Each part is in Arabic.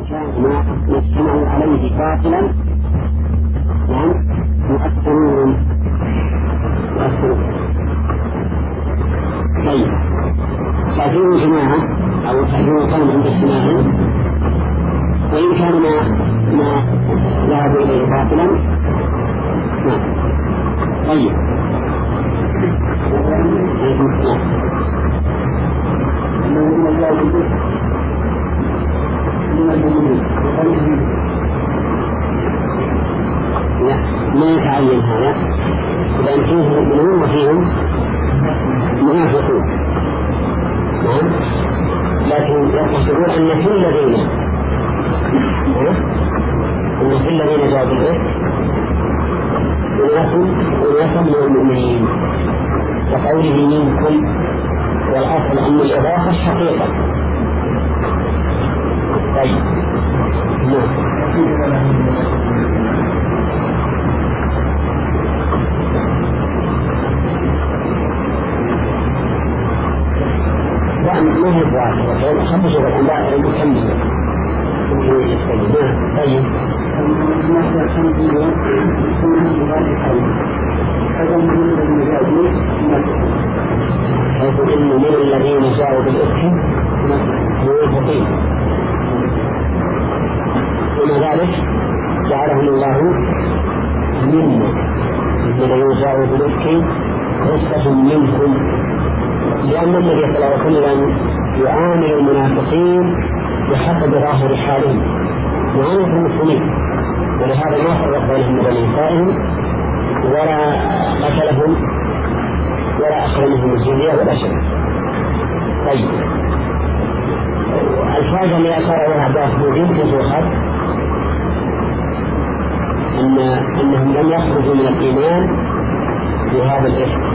كان ما اجتمعوا عليه باطلا يعني يؤثرون. طيب تأثير جماعة أو تأثير قوم عند السماع وإن كان ما ذهبوا إليه باطلا. نعم. طيب عليكم السلام. لا ما يتعين هذا لأن فيه مؤمنون وفيهم منافقون. نعم. لكن يقصدون أن في الذين جاءوا بالإفك أناس من المؤمنين وقوله منكم والأصل أن الإضافة حقيقة. طيب لا ما هي واحدة خمس شهور لا يكمل. طيب حيث إن من الذين جاءوا بالإفك منافقين ومع ذلك جعلهم الله منا الذين جاءوا بالإفك عصبة منكم لأن النبي صلى الله عليه وسلم يعامل المنافقين بحسب ظاهر حالهم وعامل المسلمين ولهذا ما فرق بينهم وبين نسائهم ولا قتلهم ولا أخذ منهم الجزية ولا شيء. طيب الفائدة اللي أشار إليها عباس يمكن تؤخذ أنهم لم يخرجوا من الإيمان بهذا الإفك،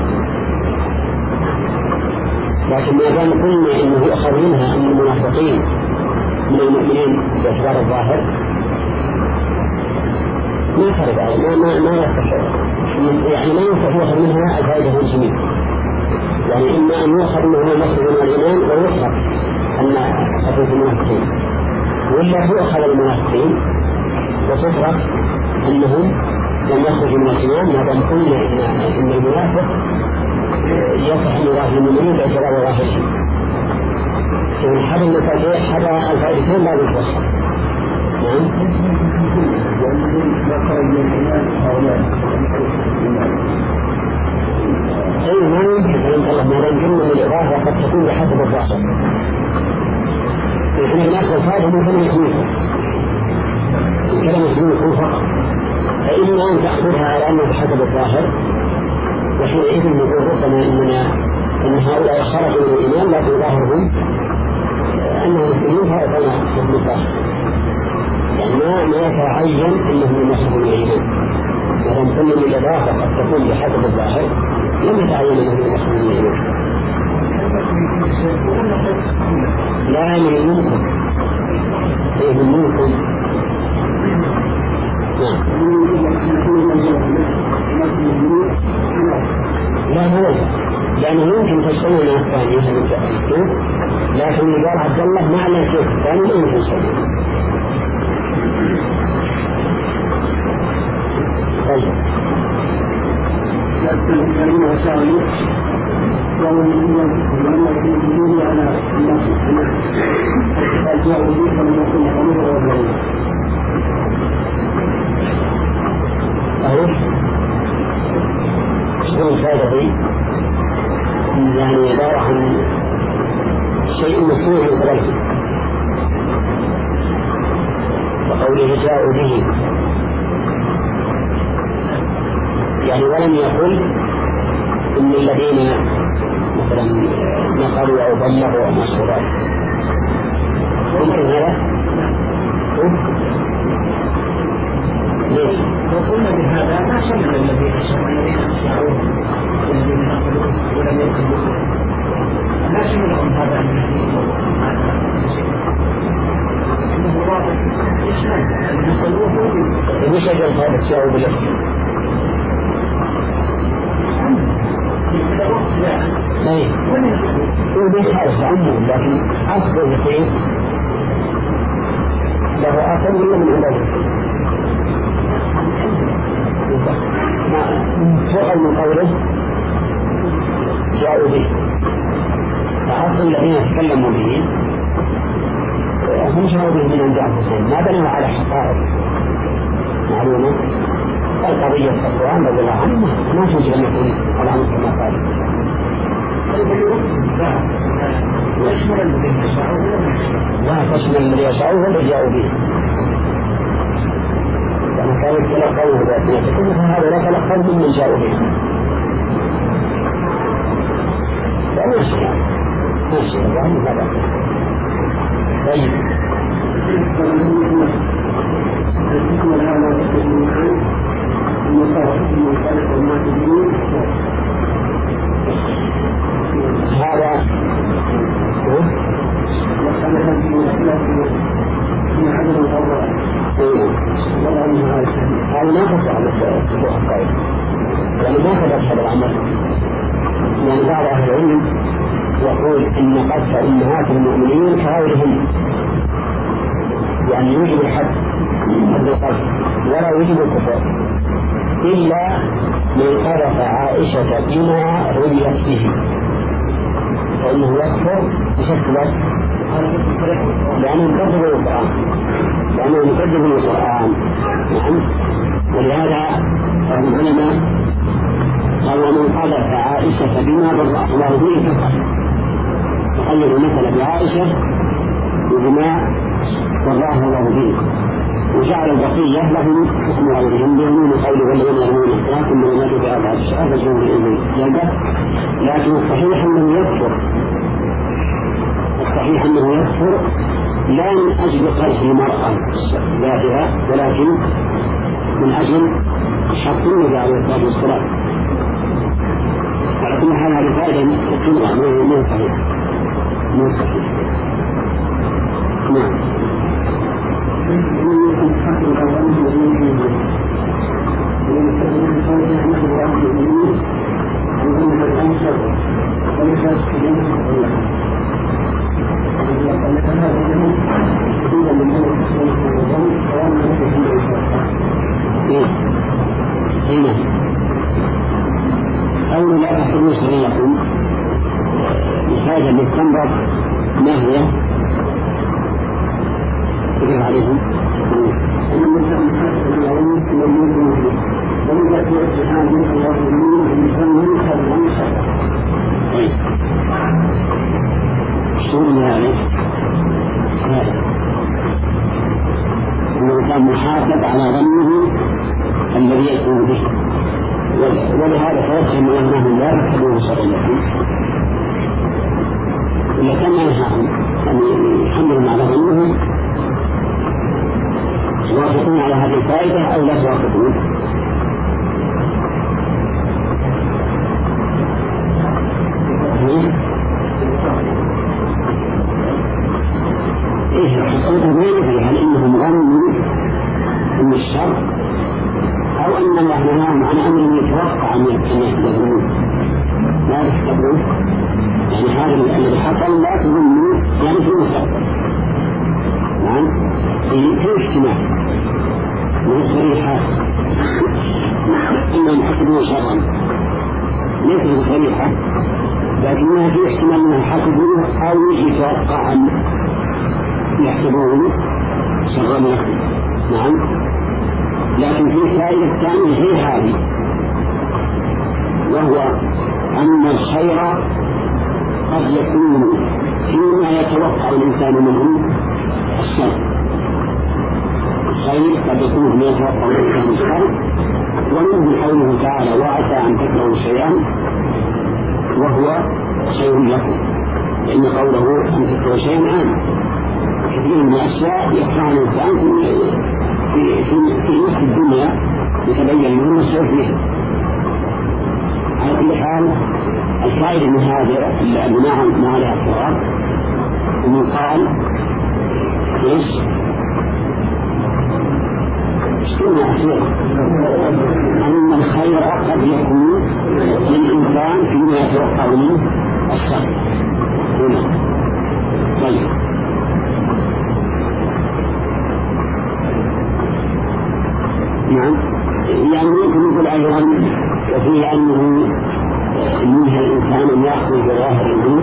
لكن ما دام قلنا إنه يؤخذ منها أن المنافقين من المؤمنين باعتبار الظاهر ما فرق ما يستحق يعني ما يستحق منها الفائدة والجميل. يعني إما أن يؤخذ منها المسجد من الإيمان ويؤخذ أن خطوة المنافقين ولا تؤخذ المنافقين وتترك أنهم لم يخرجوا من الإيمان ما دام قلنا إن المنافق يصح أن يظاهر المؤمنين باعتبار ظاهره. يعني حد المساجد حد الفائدتين لا يتوخى. نعم. أي ما يمكن أن الله ما يمكن الإضافة قد تكون بحسب الظاهر. نحن نأخذ هذا من كلمة يسميكم كلمة يسميكم فقط، فإما أن تأخذها على أنه بحسب الظاهر وحينئذ نقول ربما إن هؤلاء خرجوا من الإيمان لكن ظاهرهم أنهم مسلمين فهذا حكم الظاهر، يعني ما يتعين أنهم يخرجوا من الإيمان. وهم كل من الإضافة قد تكون بحسب الظاهر لم يتعين أنهم يخرجوا من الإيمان. لا من منكم أي من منكم. لا هو لأنه يمكن تشتغل مع الثاني لكن قال عبد الله ما على شيء الثاني ما يمكن تشتغل. طيب لكن كلمة وسائل ومن يقولون على الناس فالجاءوا به فلم يكن حميدا وضعوا صحيح. شنو الفائدة دي؟ يعني عبارة عن شيء مسموع بغيره وقوله جاءوا به يعني ولم يقل إن الذين مثلا نقلوا أو بلغوا أو مشهورات ممكن هذا؟ ليش؟ وقلنا بهذا ما شمل الذين أشعروا والذين نقلوا ولم يقلوا لا شملهم هذا إنه واضح يشمل نقلوه وش أجل هذا الشعور بالأخير؟ ايه وليس عارف عنه لكن اصبر يقين له أخر ولا من عنده فوق من قوله جاءوا به، فأصل الذين تكلموا به هم جاءوا به من عند أنفسهم، ما بنوا على حقائق معلومة. القضية صفوان رضي الله عنه ما توجد أن يكون الأمر كما قال. لا تشمل الذي يشاءوه والذي جاءوا به، لأن كانوا يتلقونه بأسنتكم فهذا لا تلقوا من جاءوا به. فماشي ماشي يعني هذا طيب. هذا هذا ما تصح للسبوع الطيب، يعني ما ثبت هذا الأمر. يعني بعض أهل العلم يقول إن قذف أمهات المؤمنين كغيرهم، يعني يوجب الحد القذف ولا يوجب الكفر، إلا من قذف عائشة بما رميت به فإنه يكفر بشكل لأنه يكذب القرآن. نعم. ولهذا العلماء قالوا من قذف عائشة بما برأ الله به كفر، تخيلوا مثلا بعائشة وبما برأه الله به، وجعل البقية لهم حكم غيرهم يؤمنون قوله والذين يؤمنون الصلاة من ينادوا بأربعة الشهادة فجروا بإذن جلدة. لكن الصحيح أنه يكفر، الصحيح أنه يكفر لا من أجل قذف المرأة ذاتها، ولكن من أجل حق النبي عليه الصلاة والسلام. على كل حال هذه فائدة تطلع من صحيح من صحيح. نعم. أولا لا تحسبوا سريكم بحاجة للسنبط ما هي تجب عليهم شغل هذا أنه كان محافظ على ظنه الذي يكون به، ولهذا فيفهم أنهم لا يحبون شرعيته إلا كان ينهاهم أن يحملهم على ظنهم توافقون على هذه الفائدة أو لا توافقون. إيه حقيقة ما يدري هل إنهم ظنوا من الشر أو أن الله نهاهم عن أمر يتوقع أن يحدثون لا يحتملون. يعني هذا الذي حصل لا تظنوا يعني في المستقبل. نعم في اجتماع من الصريحة إنهم حسبوا شرا ليس بصريحة، لكنها في احتمال أنها حسبوا أو يتوقع أن يحسبون شرا لكم. نعم. لكن في فائدة ثانية غير هذه، وهو أن الخير قد يكون فيما يتوقع الإنسان منه الشر. الخير قد يكون فيما يتوقع الإنسان الشر، ومنه قوله تعالى وعسى أن تكرهوا شيئا وهو خير لكم، لأن قوله أن تكرهوا شيئا عام. كثير من الأشياء يكره الإنسان في نفس الدنيا يتبين منه الشيء فيها. على كل حال الفائدة من هذا اللي ما عليها الصواب أنه قال إيش اشترنا أخيرا أن الخير قد يكون للإنسان فيما يتوقع منه الشر. طيب نعم. يعني يمكن نقول أيضا وفيه أنه منها الإنسان أن يأخذ بظاهر الأمور،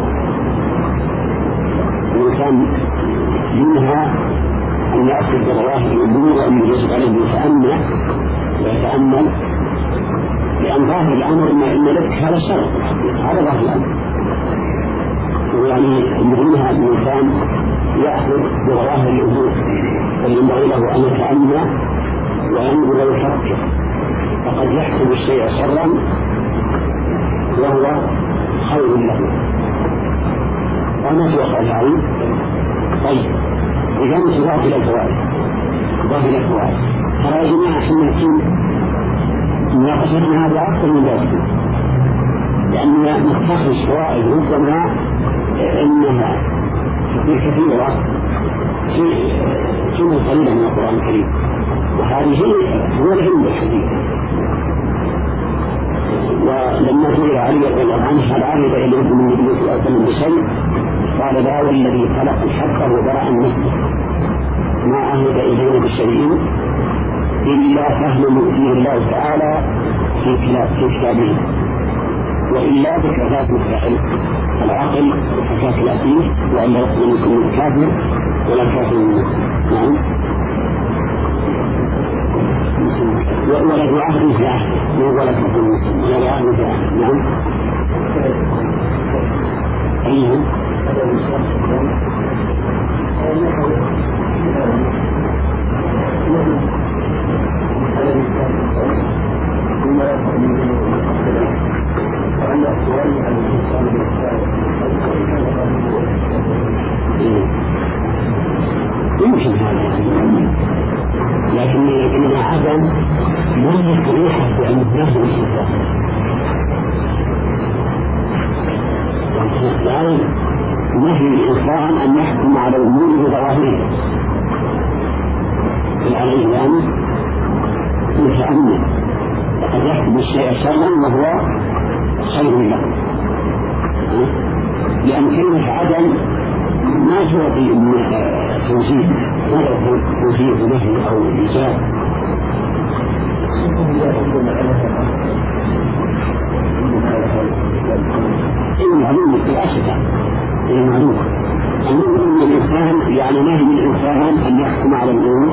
الإنسان منها أن يأخذ بظاهر الأمور وأن يجب عليه يتأمل ويتأمل، لأن ظاهر الأمر إن لك هذا شر، هذا ظاهر الأمر. يعني منها الإنسان يأخذ بظاهر الأمور، فينبغي له أن يتأمل وينظر ويفكر، فقد يحسب الشيء شرا وهو خير له. وما توقع العلم. طيب إذا نتضاف إلى الفوائد، ترى يا جماعة حين نكون مناقشتنا هذا أكثر من ذلك، لأننا نستخرج فوائد ربما إنها كثيرة في جملة قليلة من القرآن الكريم، وهذه هو العلم الحديث. ولما سئل علي رضي الله عنه هل عهد إليه من النبي صلى الله عليه وسلم بشيء، قال لا والذي خلق الحق وبرأ النسبة ما عهد إليه بشيء إلا فهم يؤتيه الله تعالى في كتابه، وإلا بكفاة العقل وكفاة الأسير، وأن يقول المسلم الكافر ولا كافر المسلم. نعم. ولا عهد في عهد ولا كافر المسلم ولا عهد في عهد. نعم. أيها يمكن هذا، لكن عدم من يستريح بأن الناس الإنسان يعني نهي الإنسان أن يحكم على الأمور بظواهرها، عليه يعني يتأمل، فقد يحسب الشيء شرا وهو خير له، لأن كلمة عدم ما تعطي توجيه، ولا توجيه نهي أو إيجاب. المعلوم بالأشبه، المعلوم أن الإنسان يعني نهي الإنسان أن يحكم على الأمور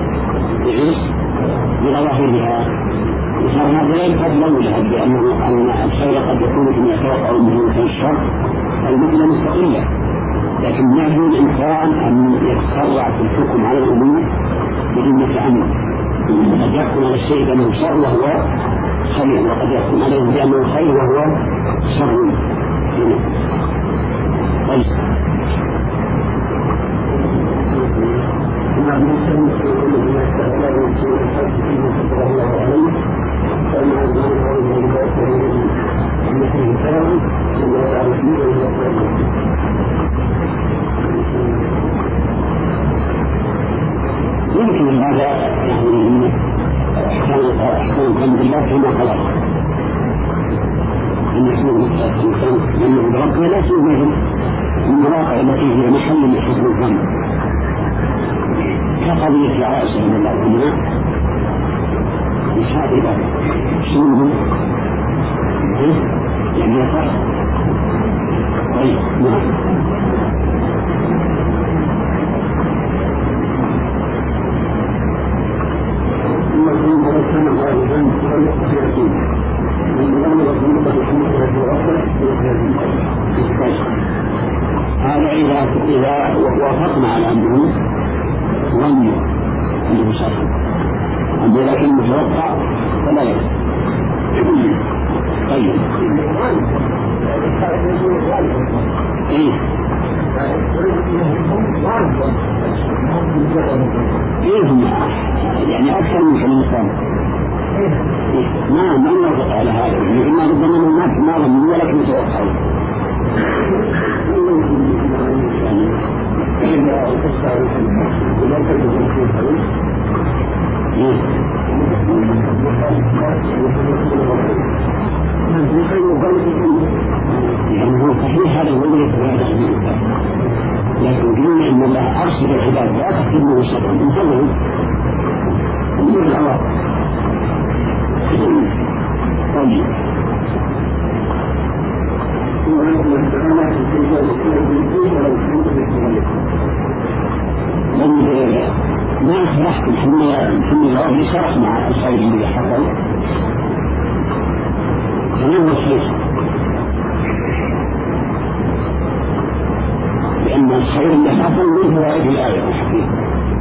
بظواهرها، هذا قد لولا لأن الخير قد يكون في الخير أو من الشر المثل مستقلة، لكن نهي الإنسان أن يتسرع في الحكم على الأمور بدون تأمل، قد يحكم على الشيء بأنه شر وهو خير، وقد يحكم عليه بأنه خير وهو شر. طيب يمكن هذا يعني احسان الحمد لله فيما خلق ان يكون الانسان لانه بربه لا شيء من المواقع التي هي محل من حسن الظن، كقضيه عائشه رضي الله عنها مش هذه شنو يعني يفرق. طيب نعم. هذا إذا وافقنا على أنه ظن أنه شر، أما لكن متوقع فلا يكفي. طيب إيه يعني أكثر من الإنسان ما نوافق على هذا، لكن ما ربما الناس ما ظنوا ولكن يتوقعون. يعني هو صحيح هذا هو الذي يتبادل به، لكن قلنا إن الله أرسل العباد لا تكتبه شرا انتبهوا من العواقب. شرحت ثم الله شرح مع الخير الذي حصل فمن هو الخير؟ لأن الخير اللي حصل منه هو هذه الآية الحقيقة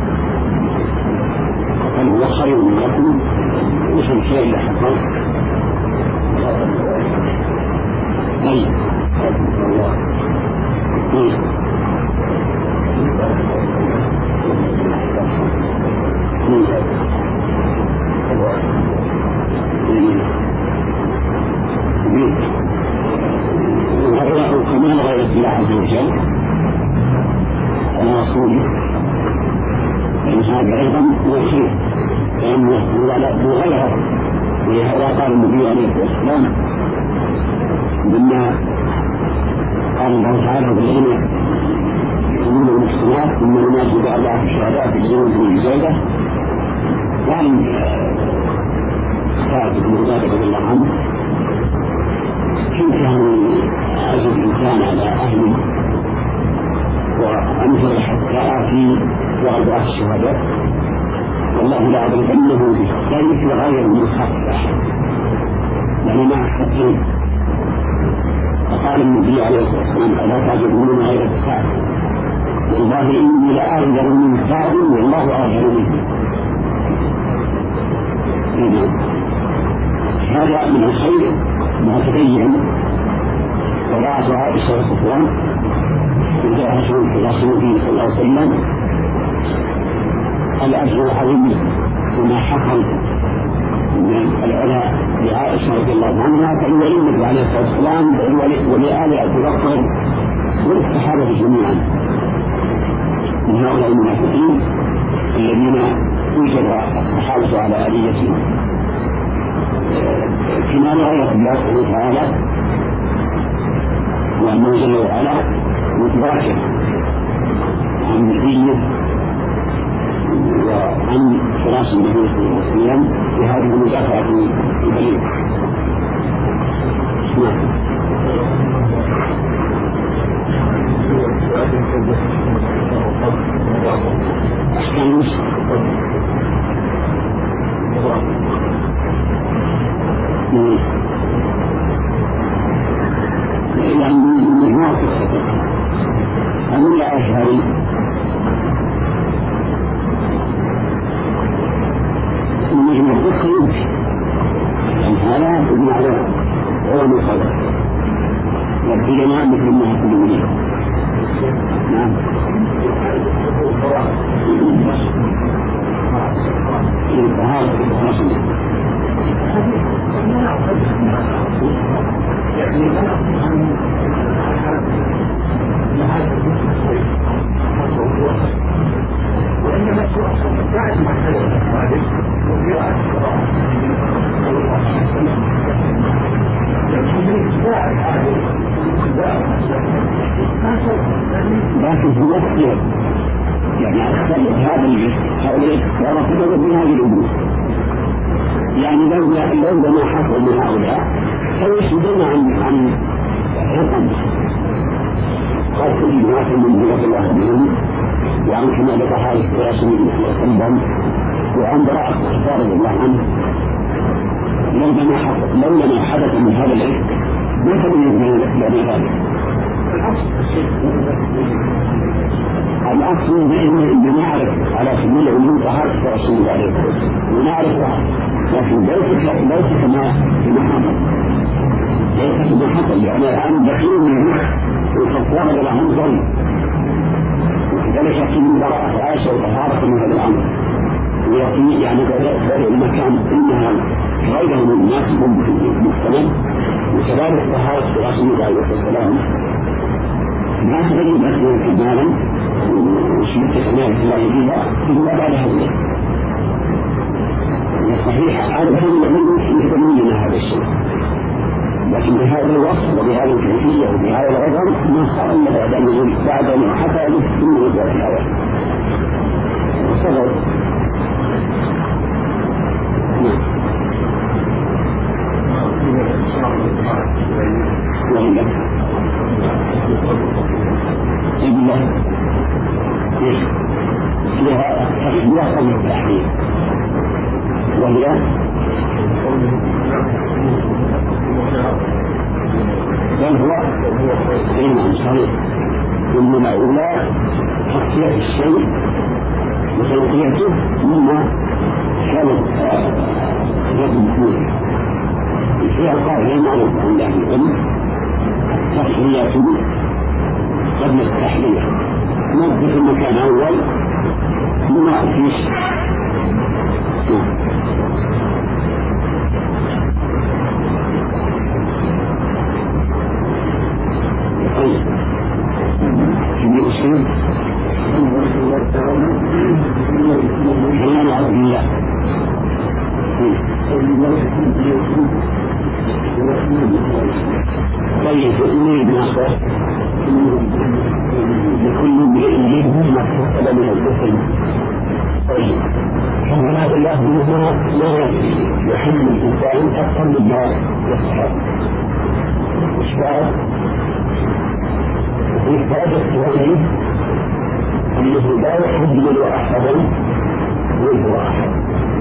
فقال هو خير لكم وش الخير اللي حصل؟ طيب كمان غير الله عز وجل ورسوله فإن هذا أيضا هو خير لأنه غيره ولهذا قال النبي عليه الصلاة والسلام لما قال الله تعالى بالذين يقولون المحصنات ثم ينادي بعضها في الشهداء في الجنود من الجيدة قال سعد بن عبادة رضي الله عنه كيف يعزل الإنسان على أهله وأنزل حتى في وعدات الشهداء والله لا أضربنه بالسيف غير مخفف يعني مع حقين فقال النبي عليه الصلاة والسلام ألا تعجبون غير السعد والله إني لأعذر من سعد والله أعذر منه هذا من الخير ما تبين وضعت عائشة وصفوان وجاء رسول الله صلى الله عليه وسلم الأجر العظيم وما حصل من العلاء لعائشة رضي الله عنها فإن النبي عليه الصلاة والسلام ولآل أبي بكر والصحابة جميعا من هؤلاء المنافقين الذين وجد الصحابة على آليتهم كما غير الله سبحانه وتعالى وأنه جل وعلا متباشر عن نبيه وعن فراش النبي صلى الله عليه وسلم في هذه المدافعة البليغة. أحكام يعني مجموعة الخطأ أمن لا أشهري المجموعة الخطأ يمشي يعني هذا ابن على أول الخطأ يبقي جماعة مثل ما كل منين نعم هذا وإنما بعد ما حدث ذلك وقراءة لكن هو اختيار يعني هذا هؤلاء ورفضوا من هذه الأمور يعني لو ما حصل من هؤلاء سيسجدون عن رقم قد كل ما في من بلاد الله منهم وعن كمال طهارة رسول الله صلى الله عليه وسلم وعن براءة اختار الله عنه لولا ما حدث من هذا العلم ما تبين لنا ذلك الأصل إن نعرف على سبيل العلوم طهارة رسول الله عليه وسلم ونعرفها لكن ليس كما حصل ليس كما حصل يعني الآن دخلوا من الخطوان لهم ظلم وكذلك في براءة عائشة وطهارة من هذا الأمر ويقين يعني بدأ المكان إنها غيره من الناس في المجتمع وكذلك طهارة رسول الله عليه السلام ما تجد أسماء كمالا وشمت كمال الله فيها إلا بعد هذا صحيح هذا العلم يتبين هذا الشيء لكن بهذا الوصف وبهذه الكيفية وبهذا العذر ما صار إلا بعد أن حتى يمكن وجه الحياة وصبر إلا قبل التحريم، وهي بل هو نعم صحيح. ثم الأولى تخفية الشيء وتوقيته مما كانت غير مفهومة فيها قاعدة معروفة عند أهل العلم: تخفية قبل التحريم، نظف المكان أول ثم فيش. في أسلوب كلام عربي الله. طيب نريد ناخذ لكل امرئ ما اكتسب من الإثم. طيب فهذا الله ما يحمل الإنسان أكثر مما يستحق. إشباع في درجة عليه أنه لا يحمل أحدا ويجب أحد.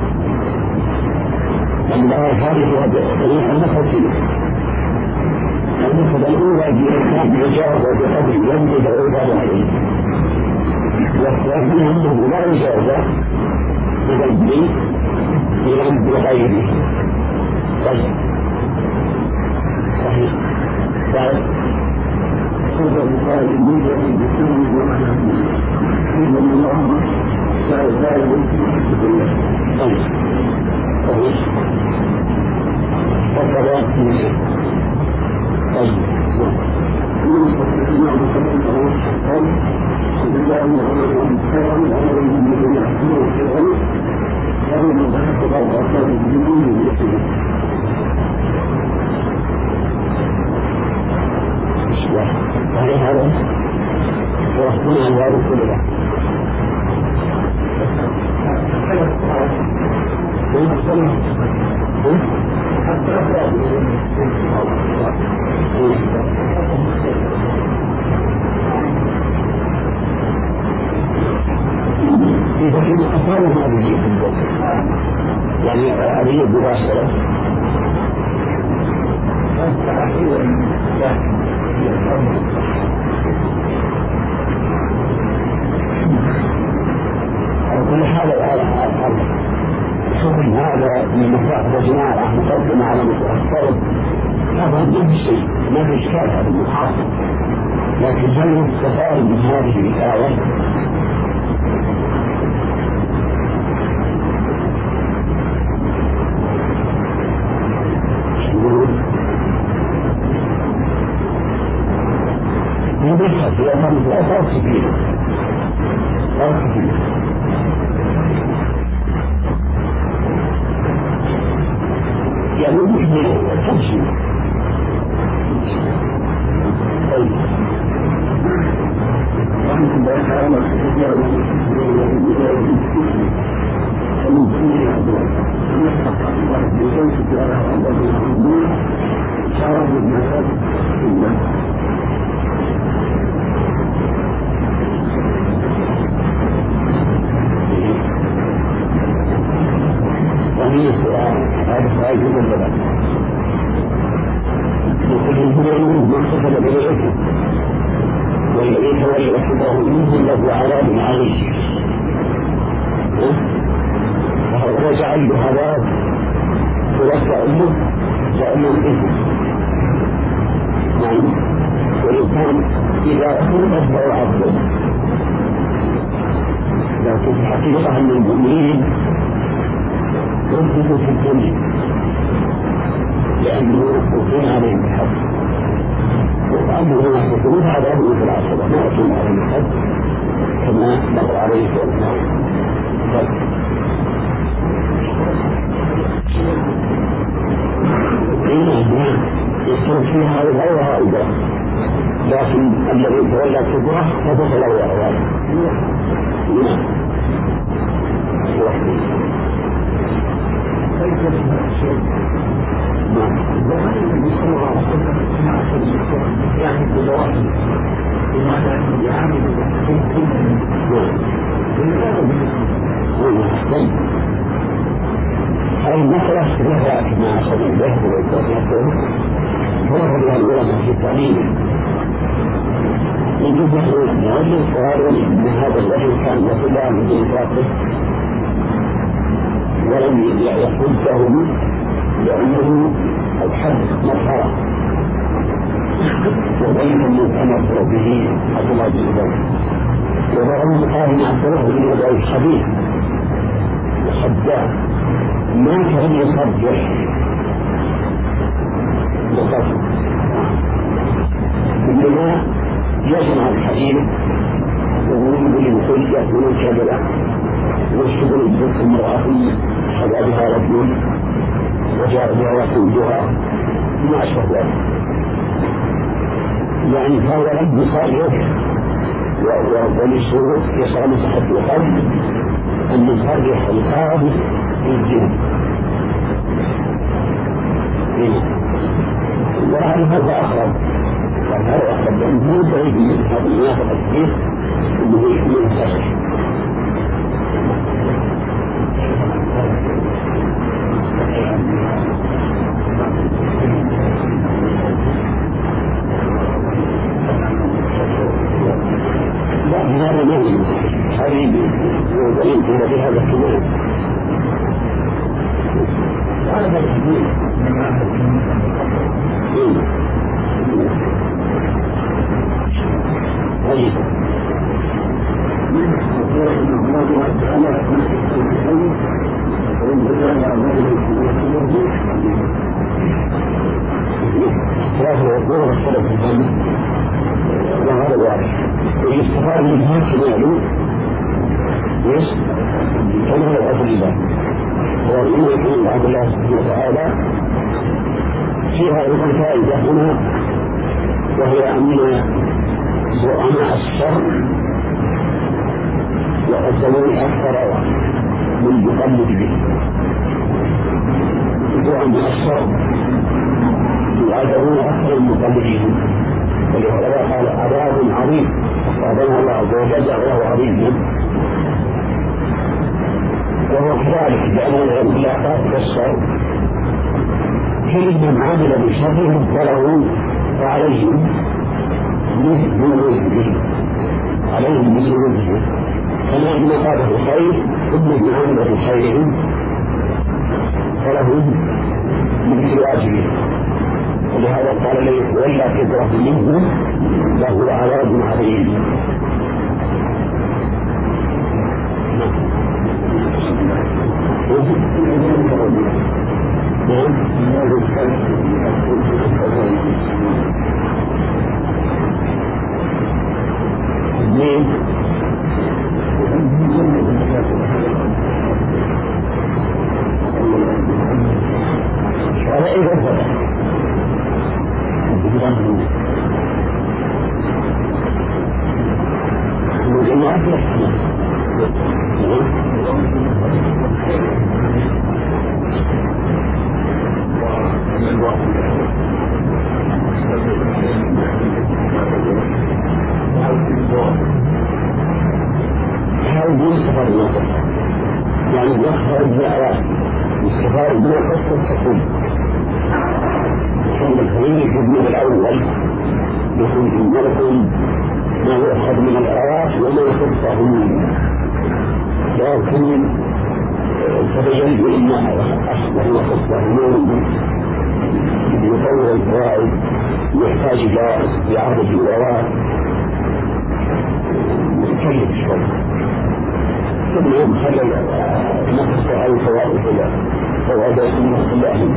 الله هذه طريقة نفسية. النقطة الأولى بإنسان يجاوز بقدر ينبغي العباد عليه، والثانية أنه لا يجاوز بذنبه بذنب غيره. طيب صحيح. بعد هذا المقال يريد أن يكون بمعنى إن الله لا يمكن. طيب صحيح. فكذا هذا ورحمنا الله كله. إذا كان أصابه هذه الجدة يعني هذه الدراسة كل هذا الحكم هذا من مفاهيم جماعة مقدمة على مفاهيم هذا نفس الشيء، ما في إشكال هذا المحاصر، لكن هل يستفاد من هذه الآية؟ يبحث في أمام الأثار كبيرة يعني يحمل تمشي. طيب وأنتم بأخيرا هذا سؤال جدا وكل الهدى ما اقتصد بالعلم والذي تولى حبه منه له عذاب عليه وهو جعل هذا ثلاثة أمه وأمه إثم. يعني والإنسان إذا أخذ فهو عبد، لكن في الحقيقة أن المؤمنين ينفذوا في الدنيا لأنه يكون عليهم الحد، وأمره يحدثون هذا أمره في العصر ما يكون عليهم الحد كما مر عليه في الإسلام. بس إنه يصير فيها غير هؤلاء، لكن الذي تولى كبره فدخل غير وهل النبي صلى الله عليه وسلم مع يعني بجوابه بمعنى أنه يعامل ذاك مع صديق ذهب ويتوقف هو العلماء في التعليم يجب أن يعلم الصغار أن هذا الذي كان يصلها من إنفاقه ولم يحده لأنه الحد مرحلة وبين من تمر به عبد الله بن زبير وبعضهم قال عبد الله بن زبير الخبيث الصداق ما كان يصدق بالضبط إنما يجمع الحديث ويقول للخلية والكبلة والشغل بذلك المرأة حدا بها رجل وجاء بها وكلها ما أشبه ذلك يعني فهو لم يصرف وللشروط يصار مسحة القلب أن يصرح القاضي في الدين وهذا أخرج وهذا أخرج لأنه هو بعيد من هذا المنافق الكبير أنه يصرح هذا مهم حبيبي وإن كنا بهذا الكلام هذا الحديث طيب وهذا واضح ويستفاد من هذا المعلوم كما هو أصل الله وإن يكون عبد الله سبحانه وتعالى فيها أيضا فائدة هنا وهي أن زعماء الشر يقدمون أكثر من يقلد به زعماء الشر يعذبون أكثر من مقلدين ولهذا قال عذاب عظيم أصابنا الله عز وجل وهو عظيم وهو كذلك لأن العلاقات بالشر كل من عمل بشر فله وعليهم مثل وجهه عليهم مثل وجهه كما إن قال الخير ثم من عمل بخير فله مثل أجره ولهذا قال لي ولا كثرة منهم له عذاب عظيم يعني يخرج بالآيات استفاد من قصة التكوين ثم الخليل في الجزء الأول يكون لكم ما يؤخذ من الآيات وما يخصه لكن تبين بأن أصبح قصة نور يطور الفوائد يحتاج إلى إعادة الآيات متكلف شوي ثم يخلل نقص على الفوائد فوائد الناس الله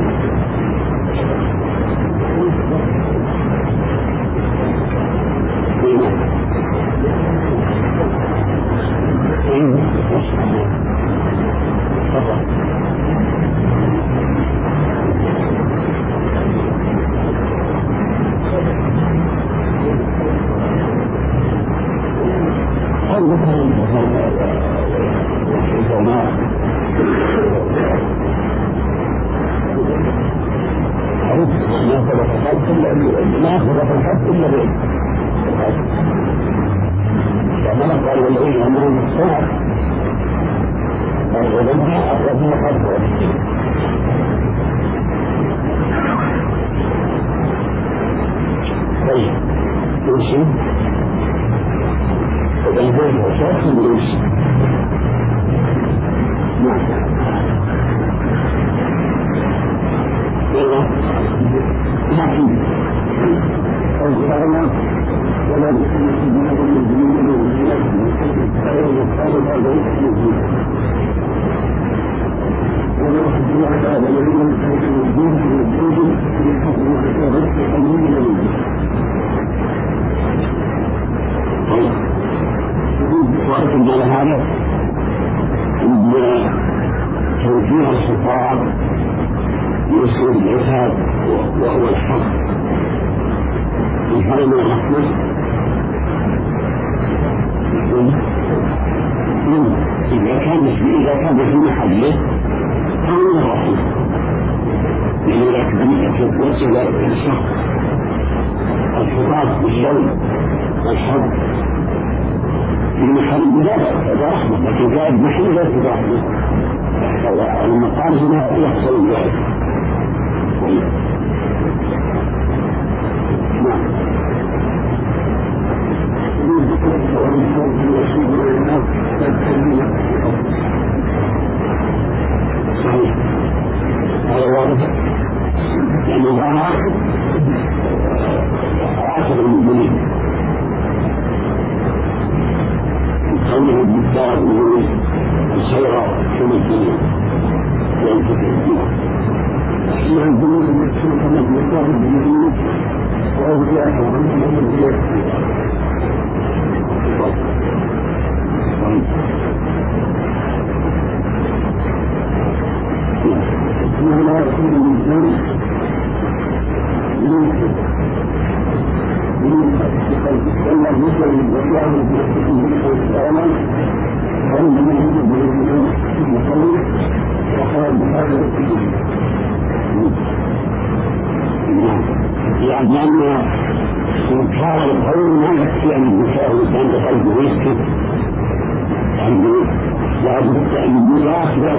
ما أخذ في الحد إلا بإذن فما قال والعلم أنه الساعة والعلماء أخذ من الحد شيء وبالذات أساس الدروس. نعم والله لكن أذكرنا ولا وأكد على هذا توجيه الخطاب لأسلوب العتاب وهو الحق في هذا من الرحمة. إذا كان في محله فهو من الرحمة، لأنه يكتب وجه ذلك الشخص الخطاب بالشوق والحب في محل ذلك رحمة، لكن جاءت محل ذلك رحمة المقام هنا يحصل ذلك. صحيح هذا واضح، لأنه ظهر عاشر المؤمنين قوله بالدار المؤمنين الخير في الدنيا وينفسه الدنيا أحيانا الدنيا المكتوب كما بالدار المؤمنين وأولياء وأولياء إنه لا يكون الإنسان ولا يجب أن يكون الإنسان وعندما يجب أن يكون وقال بهذا يعني أن إنكار القول ما يكفي أن ينكر الإنسان بقلبه ويسكت، يعني لا بد أن يلاحظ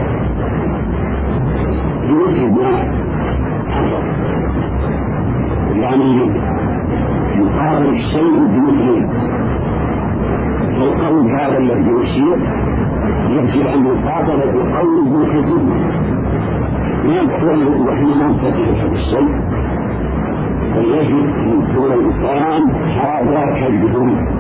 يوجد ما حصل، يعني يقارن الشيء بمثله. فالقول هذا الذي يشير يجب أن يقابل بقول بمثله، لا يكون وحين ننتبه هذا الشيء، فيجب أن يكون الإنسان هذا كذب.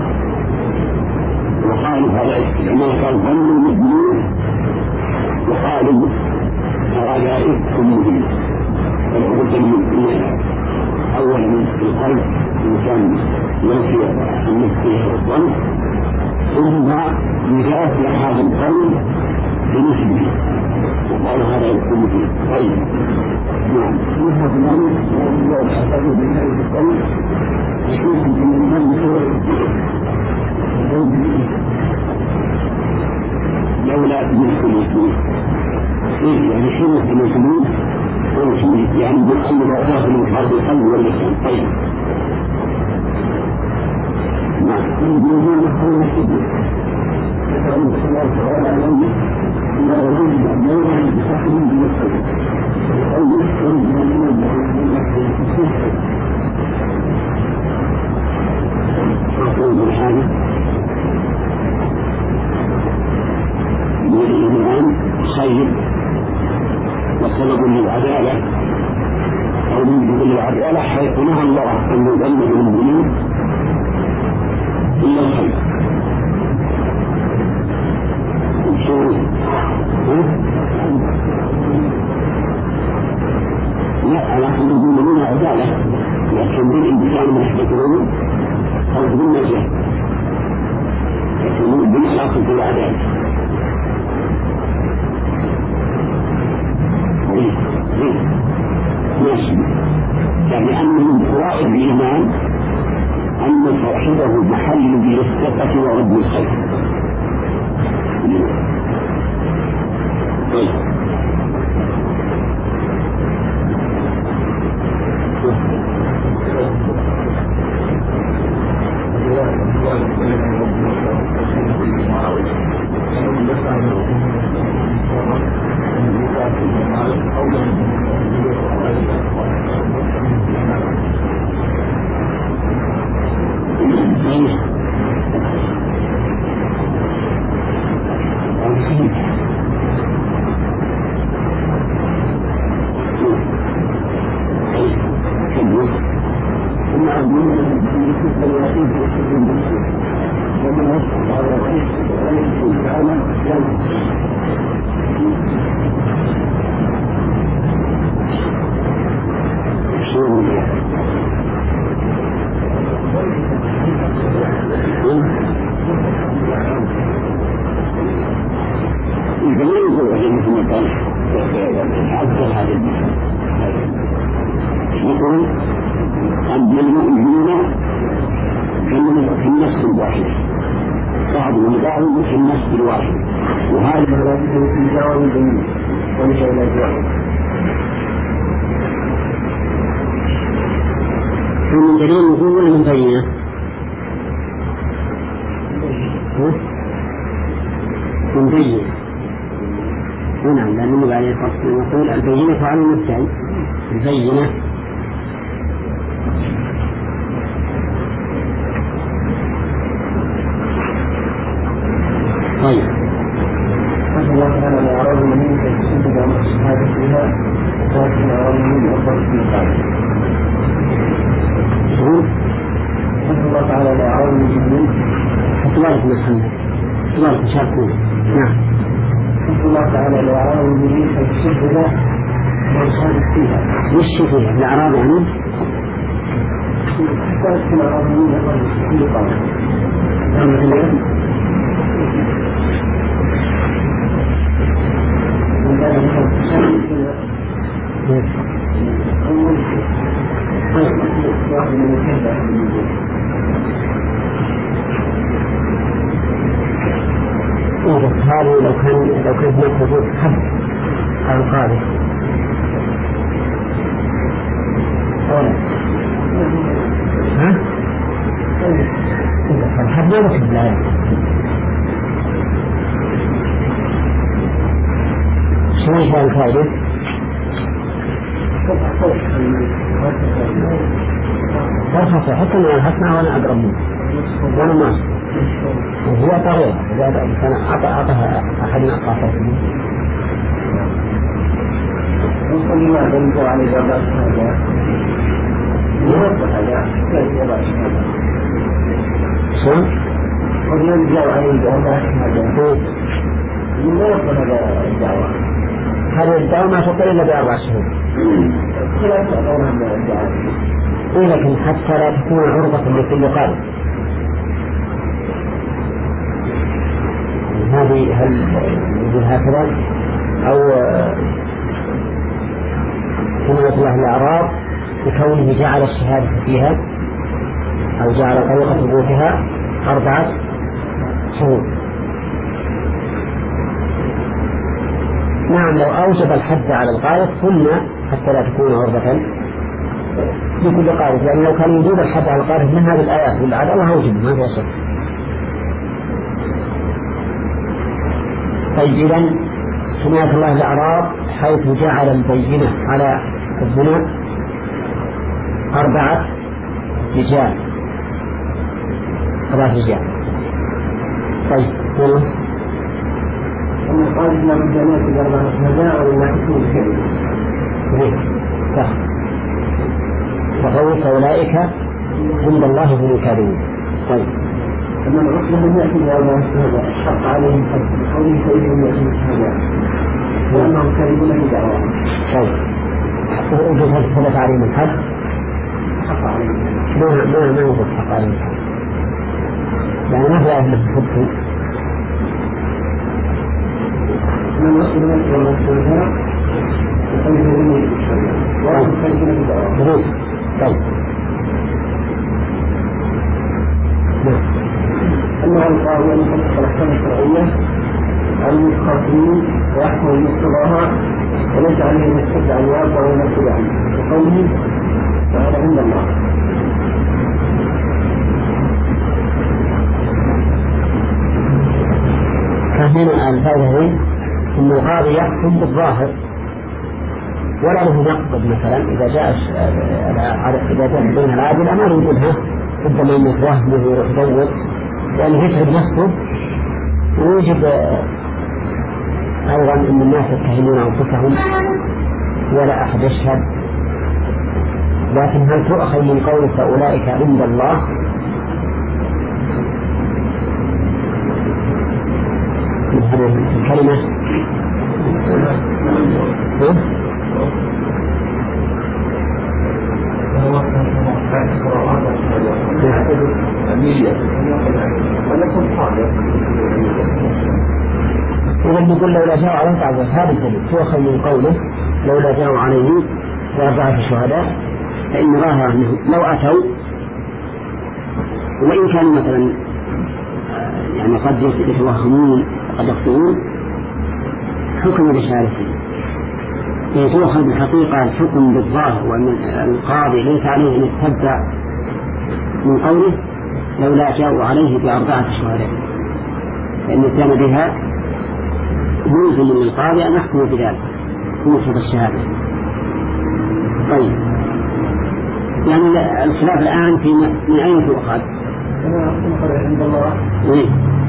وقالوا هذا استعمال الظن المجنون، وقالوا هذا إفك مبين. فالعبد من أولا من القلب الإنسان ينفي عن نفسه الظن، ثم يدافع هذا القول بنسبه، وقال هذا إفك مبين. طيب نعم يذهب الأمر والله يحتاج بهذا القول يشوف من لولا يمكن الوجود يعني شروط الوجود يعني بالقلب وأضاف من حرب القلب واللسان. طيب نعم يقولون نحن نحن فإن الله تعالى عليه لا يريد أن يرى بحكم بنفسه أو يذكر بأنه أقول بالحاجة من الإيمان خير وسبب للعدالة أو من العدالة حيث نهى الله أن يذنب المؤمنين إلا الخير. لا على أن المؤمنين عدالة، لكن بالإنسان ما يحتكرون أو بالنجاة، لكن بالإخلاص في العدالة. ماشي، يعني أن من فوائد الإيمان أن صاحبه محل بالثقة ورد الخير. وهذا لا يمكن في جواب الدين وليس إلى جواب. من دليل نقول ولا من بينة؟ من بينة. نعم، لأنه بعد الفصل نقول البينة على المدعي. البينة طيب. الله تعالى الأعراض المؤمنين كيف عن الشهادة فيها وكانت الأعراض المؤمنين أفضل في القاعدة. الله تعالى الأعراض المؤمنين أطلالك محمد أطلالك شاركون. نعم. الله تعالى الأعراض المؤمنين كيف والخالق فيها. وش فيها؟ الأعراض يعني؟ كانت الأعراض المؤمنين أفضل في القاعدة. هذه لو كان هناك وجود حد على القاعدة ها؟ الحد ما نكتب الآية شلون كان الفائدة؟ لا حتى من الحسنة وأنا أقرب منه وأنا ما وهو طريقة إذا كان أعطها أحدنا أقاطه وصل ما دلت على جابات هذا يوضح هذا كيف يضع هذا شلون؟ قد يرجع عليه جابات هذا يوضح هذا الدعوة. هذه الدعوة ما تقل إلا ب4 شهور. خلاف أدورها من الدعوة. لكن حتى لا تكون عرضة لكل قادم. هذه هل يقول هكذا أو كما يقول الأعراب بكونه جعل الشهادة فيها أو جعل طريقة ثبوتها 4 شهور. نعم، لو أوجب الحد على الغاية قلنا حتى لا تكون عرضة لكل قارئ، لأن لو كان يوجد الحد على القارئ من هذه الآيات والعاد الله أوجب ما في شك. طيب إذن سمعت الله الأعراب حيث جعل البينة على الزنا 4 رجال. طيب أما قال إن الجنات إذا الله شهداء ولا تكون شيء صح. فقولك أولئك عند الله هم الكاذبون. طيب أما الرسل من يأتي إلى الله شهداء حق عليهم قوله فإنهم يأتون شهداء وأنهم كاذبون في دعواهم. طيب وجد ثبت عليهم الحد حق عليهم ما يوجد حق عليهم الحد يعني ما هو أهل الحد. من الرسل من يأتي الله شهداء وقوله وأنهم كاذبون في دعواهم. طيب أنه القاضي أن يطبق الأحكام الشرعية على المتخاصمين ويحكم بمقتضاها وليس عليه أن يستدعي عن الواقع وينفذ عنه وقوله تعالى عند الله. فهنا الفائدة أن القاضي يحكم بالظاهر ولا له نقد. مثلا إذا جاء بين العادل أمر يقولها ربما أن يتوهمه ويروح يدور لأنه يتعب نفسه. ويوجب أيضا أن الناس يتهمون أنفسهم ولا أحد يشهد. لكن هل تؤخذ من قولك أولئك عند الله من هذه الكلمة؟ إذا نقول لولا جاءوا عليه تعالى هذا الدليل تؤخذ من قوله لولا جاءوا عليه 4 شهداء، فإن ظاهر أنه لو أتوا وإن كانوا مثلا يعني قد يتوهمون قد يخطئون حكم بشهادته، يتوخذ بالحقيقة الحكم بالظاهر، وأن القاضي ليس عليه أن يتبع من قوله لولا جاءوا عليه ب4 شهداء، فإن كان بها ملزم للقاضي أن يحكم بذلك يوصف الشهادة. طيب يعني الخلاف الآن في من أين تؤخذ؟ عند الله. إيه؟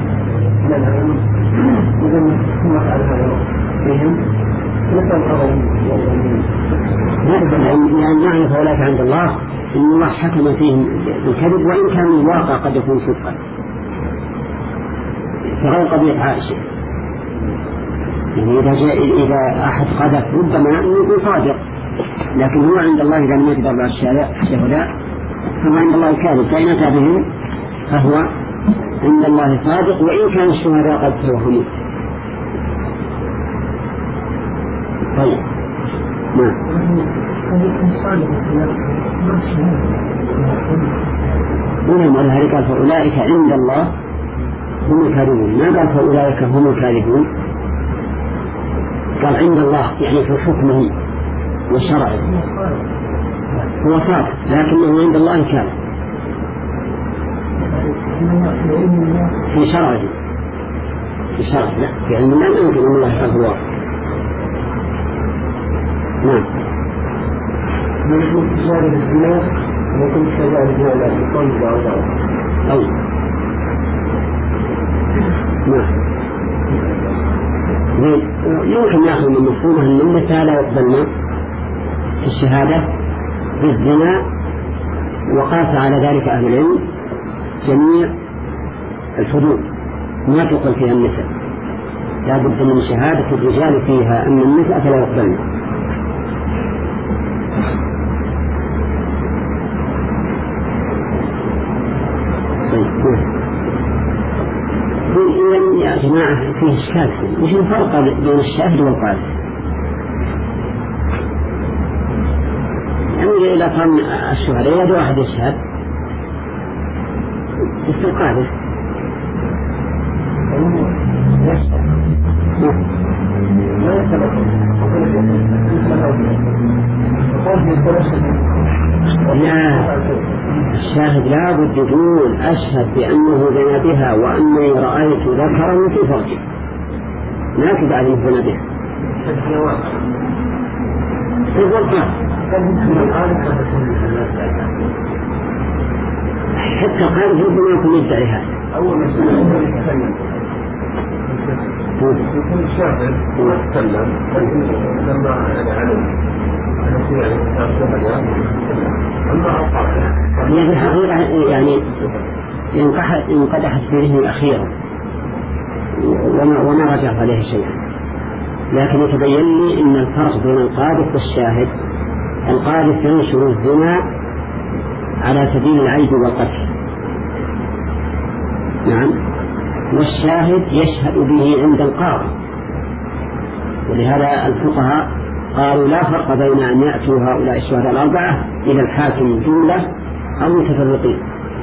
يعني معنى فولاك عند الله إن الله حكم فيهم بالكذب، وإن كان الواقع قد يكون صدقا، فغير قضية عائشة. يعني إذا أحد قذف ربما يكون صادق، لكن هو عند الله إذا لم يقدر على الشهداء فهو عند الله كاذب، فإن أتى بهم فهو عند الله صادق، وإن كان الشهداء قد توهموا. طيب نعم. ولهذا قال فأولئك عند الله هم الكاذبون، ما قال فأولئك هم الكاذبون، قال عند الله يعني في حكمه وشرعه هو صادق، لكنه عند الله كاذب في شرعه. في شرعه لا، في علم الله لا يمكن أن الله يحفظ الواقع. نعم. نقول شهادة الزنا ونقول شهادة الزنا لا تقول بعضها. طيب. نعم. يمكن يأخذ من مفهومه أن النساء لا يقبلن في الشهادة بالزنا، وقاس على ذلك أهل العلم جميع الحدود ما تقل فيها النساء، لا بد من شهادة الرجال فيها، أن النساء فلا يقبلن. يا جماعة فيه إشكال، وش الفرق بين الشاهد والقاذف؟ يعني إذا كان الشهداء يد واحد يشهد بس القاذف لا، الشاهد لا بد يقول أشهد بأنه زنى بها وأني رأيت ذكرا في فرجه، لا تبع أنه زنى بها. حتى قال ربما يكون يدعي هذا. أول ما يتكلم يكون الشاهد يتكلم لما علم هي في الحقيقة يعني انقدحت في ذهني أخيرا وما رجعت عليه شيء، لكن يتبين لي أن الفرق بين القاذف والشاهد، القاذف ينشر الزنا على سبيل العيب والقتل، نعم، والشاهد يشهد به عند القاضي. ولهذا الفقهاء قالوا لا فرق بين أن يأتوا هؤلاء الشهداء الأربعة إلى الحاكم جملة أو متفرقين،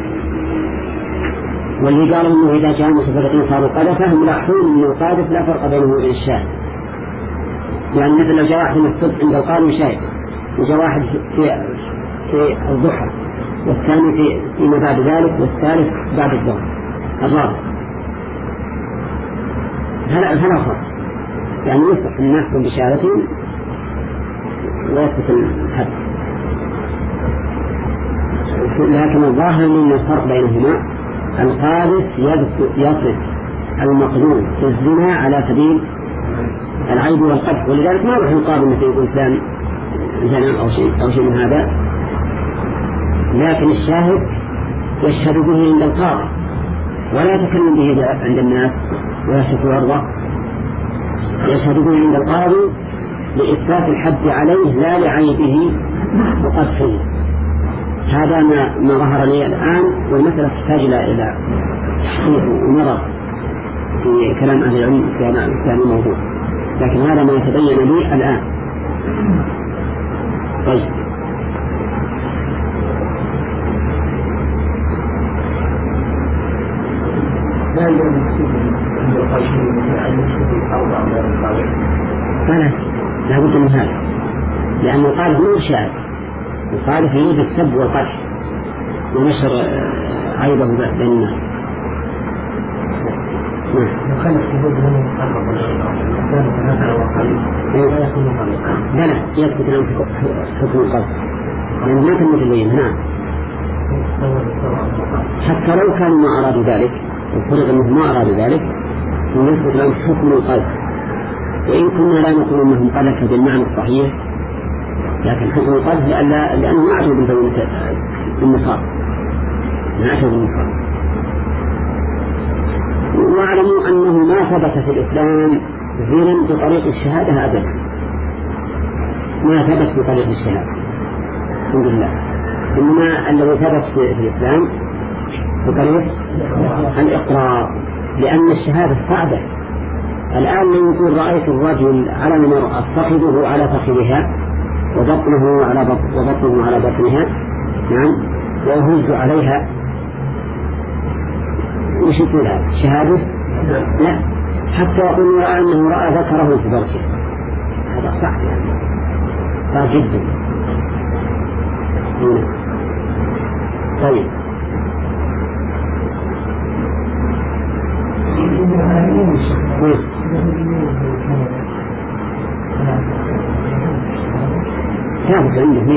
واللي قالوا أنه إذا كانوا متفرقين صاروا قذفة ملاحظون أن القاذف لا فرق بينه وبين الشاهد. يعني مثل لو جاء واحد من الصدق عند القاضي شاهد، وجاء واحد في الضحى، والثاني فيما بعد ذلك، والثالث بعد الظهر، الرابع، هذا فرق. يعني يصح أن نحكم بشهادتهم ويثبت الحد، لكن الظاهر من الفرق بينهما القاذف يصف المقذوف في الزنا على سبيل العيب والقذف، ولذلك ما يروح القاضي مثل يقول فلان زنا أو شيء من هذا، لكن الشاهد يشهد به عند القاضي ولا يتكلم به عند الناس ويصف ويرضى، يشهد به عند القاضي لإثبات الحد عليه لا لعيبه وقذفه. هذا ما ظهر لي الآن، والمسألة تحتاج إلى تحقيق ونظر في كلام أهل العلم كان موضوع، لكن هذا ما يتبين لي الآن. طيب لا يمكن أن يقال فلا لابد من هذا، لأن القاذف مو شاذ، القاذف يريد السب والقدح ونشر عيبه بين الناس. لا يثبت لهم حكم القذف لأنه ما كان متبين. نعم حتى لو كانوا ما أرادوا ذلك وفرض أنهم ما أرادوا ذلك يثبت لهم حكم القذف، وإن كنا لا نقول أنهم قذف بالمعنى الصحيح، لكن حكم القذف لأنه ما أعتوا بالنصاب، ما أعتوا بالنصاب. واعلموا أنه ما ثبت في الإسلام زنا بطريق الشهادة أبدا، ما ثبت بطريق الشهادة الحمد لله، إنما الذي ثبت في الإسلام بطريق الإقرار، لأن الشهادة صعبة. الآن من يقول رأيت الرجل على المرأة فخذه على فخذها وبطنه على بطنها، نعم، ويهز عليها، وش يقول هذا؟ شهادة؟ لا، حتى يقول أنه رأى ذكره في فرجه، هذا صعب يعني، صعب جدا. طيب ثابت عنده مين؟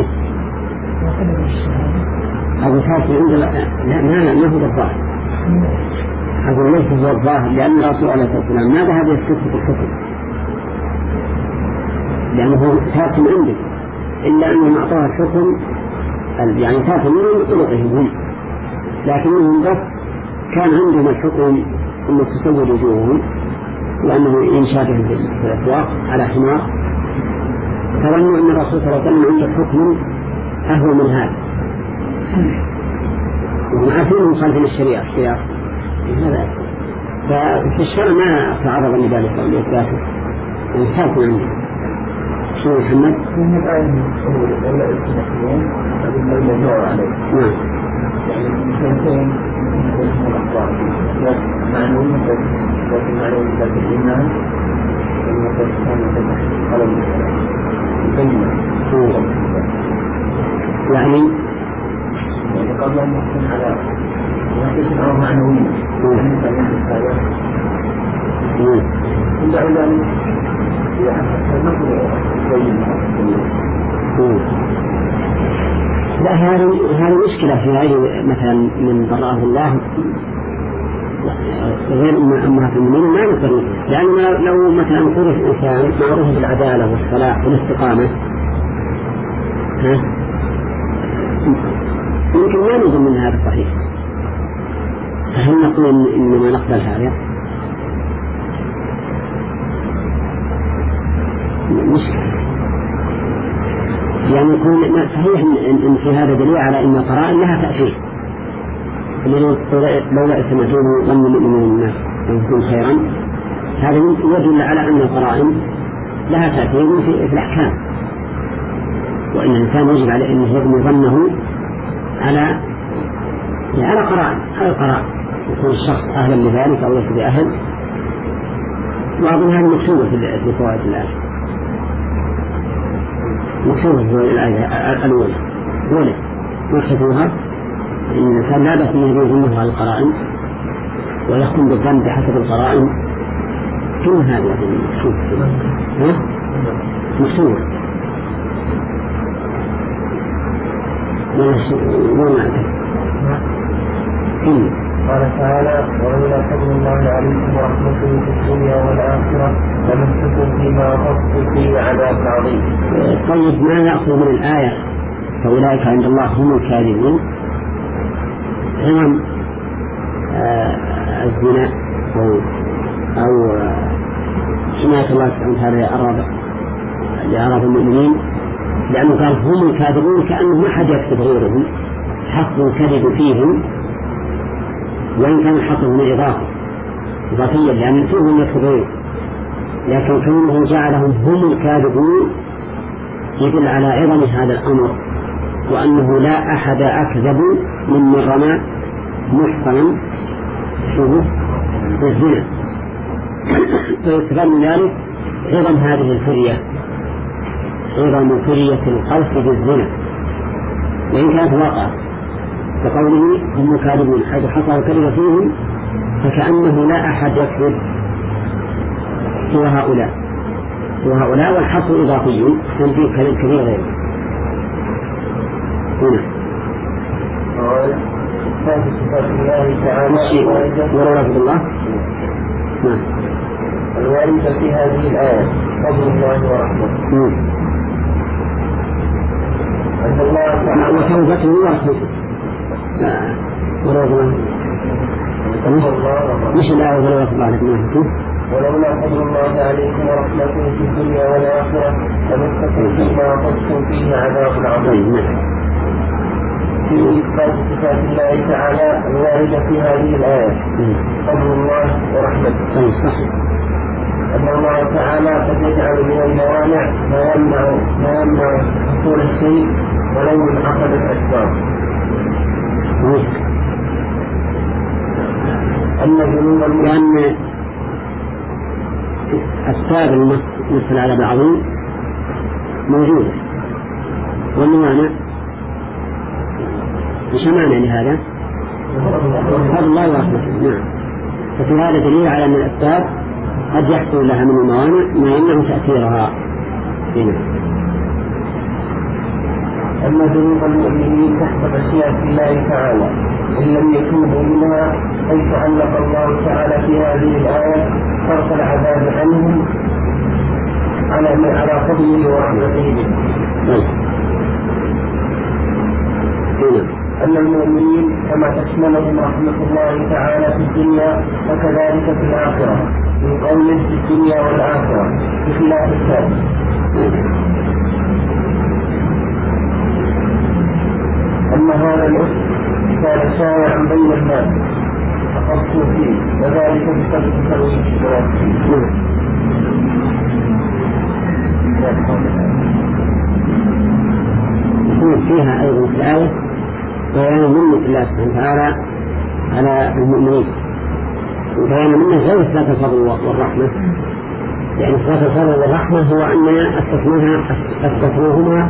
أبو ثابت عنده لا ما هو الظاهر، أقول ليس هو الظاهر، لأن الرسول عليه الصلاة والسلام ما ذهب يسكت الحكم، لأنه ثابت عنده، إلا أنه أعطاه الحكم يعني ثابت منهم بطرقهم، لكنهم بس كان عندهم الحكم أنه تسود وجوههم وأنه ينشابه في الأسواق على حمار، فظنوا أن الرسول صلى الله عليه وسلم عنده حكم أهو من هذا، وهم عارفين مخالفين الشريعة هذا. ففي الشرع ما تعرض لذلك أو لإثباته، ثابت عنده. شو محمد؟ من الآية المسؤول ولا اسم مسؤول هذا الموضوع عليه. نعم. يعني مثلين من الأخبار معنوية لكن معنوية لكن الإيمان المثل كان قلم يعني قبل أن يكون على نحن أو معنوية بالنسبة للحياة عند علماء لا هذه مشكلة في هذه مثلا من براه الله غير أمهات المؤمنين ما نقدر، لأن لو مثلا قرش إنسان معروف بالعدالة والصلاح والاستقامة يمكن ما نظن من هذا الصحيح، فهل نقول إنما نقبل هذا؟ مشكلة، يعني يكون صحيح إن في هذا دليل على أن القرائن لها تأثير، لولا سمعتوه ظن المؤمنون الناس أن يكون خيرا، هذا يدل على أن القرائن لها تأثير في الأحكام، وإن الإنسان يجب عليه أن يبني ظنه على قرائن يكون الشخص أهلا لذلك أو ليس بأهل، وأظن هذه مكتوبة في فوائد الآية، مكتوبة في الآية الأولى مكتوبها إن الإنسان لا بأس أن يبني ظنه على القرائن ويحكم بالظن بحسب القرائن، كل هذا مكتوبة قال تعالى ولولا فضل الله عليكم ورحمته في الدنيا والآخرة لمسكم فيما أخذتم فيه عذاب عظيم. طيب ما نأخذ من الآية فأولئك عند الله هم الكاذبون؟ الزنا أو حماية الله سبحانه وتعالى لأعراض المؤمنين، لأنه قال هم الكاذبون كأنه ما حد يكتب غيرهم، حق الكذب فيهم وإن كان الحصر من إضافيا لأن فيهم يكتبون، لكن كونه جعلهم هم الكاذبون يدل على عظم هذا الأمر، وأنه لا أحد أكذب من رمى محصنا بالزنا. فيستفاد من ذلك عظم هذه الفرية، عظم فرية القذف بالزنا وإن كانت واقعة، كقوله هم كاذبون حيث حصل الكذب فيهم فكأنه لا أحد يكذب سوى هؤلاء والحصر إضافي تنفيذ كبير غيره. هنا صفات الله تعالى ورحمة الله الواردة في هذه الآية فضل الله ورحمته أن الله تعالى وتوبته ورحمته مش الآية ولولا فضل عليكم ورحمته ولولا فضل الله عليكم ورحمته في الدنيا والآخرة لمسكم فيما أخذتم فيه عذاب عظيم. في إثبات صفات الله تعالى الواردة في هذه الآية فضل الله ورحمته. أن الله تعالى قد يجعل من الموانع ما يمنع حصول الشيء ولو انعقدت الأسباب. لأن أسباب مثل العذاب العظيم موجودة والموانع مش معنى لهذا فضل الله ورحمته. نعم. ففي هذا دليل على أن الأسباب قد يحصل لها من الموانع ما يمنع تأثيرها هنا. أما ذنوب المؤمنين تحت مشيئة الله تعالى إن لم يتوبوا منها حيث علق الله تعالى في هذه الآية صرف العذاب عنهم على فضله ورحمته به. أن المؤمنين كما تشملهم رحمة الله تعالى في الدنيا وكذلك في الآخرة من قوله في الدنيا والآخرة بخلاف الثالث. أما هذا الأسر كان شائعا بين الناس فقصوا فيه وذلك بسبب ترويج الشباب. فيها أيضا في الآية بيان منة الله سبحانه وتعالى على المؤمنين وبيان منه غير إثبات الفضل والرحمة، يعني إثبات الفضل والرحمة هو أننا أثبتناهما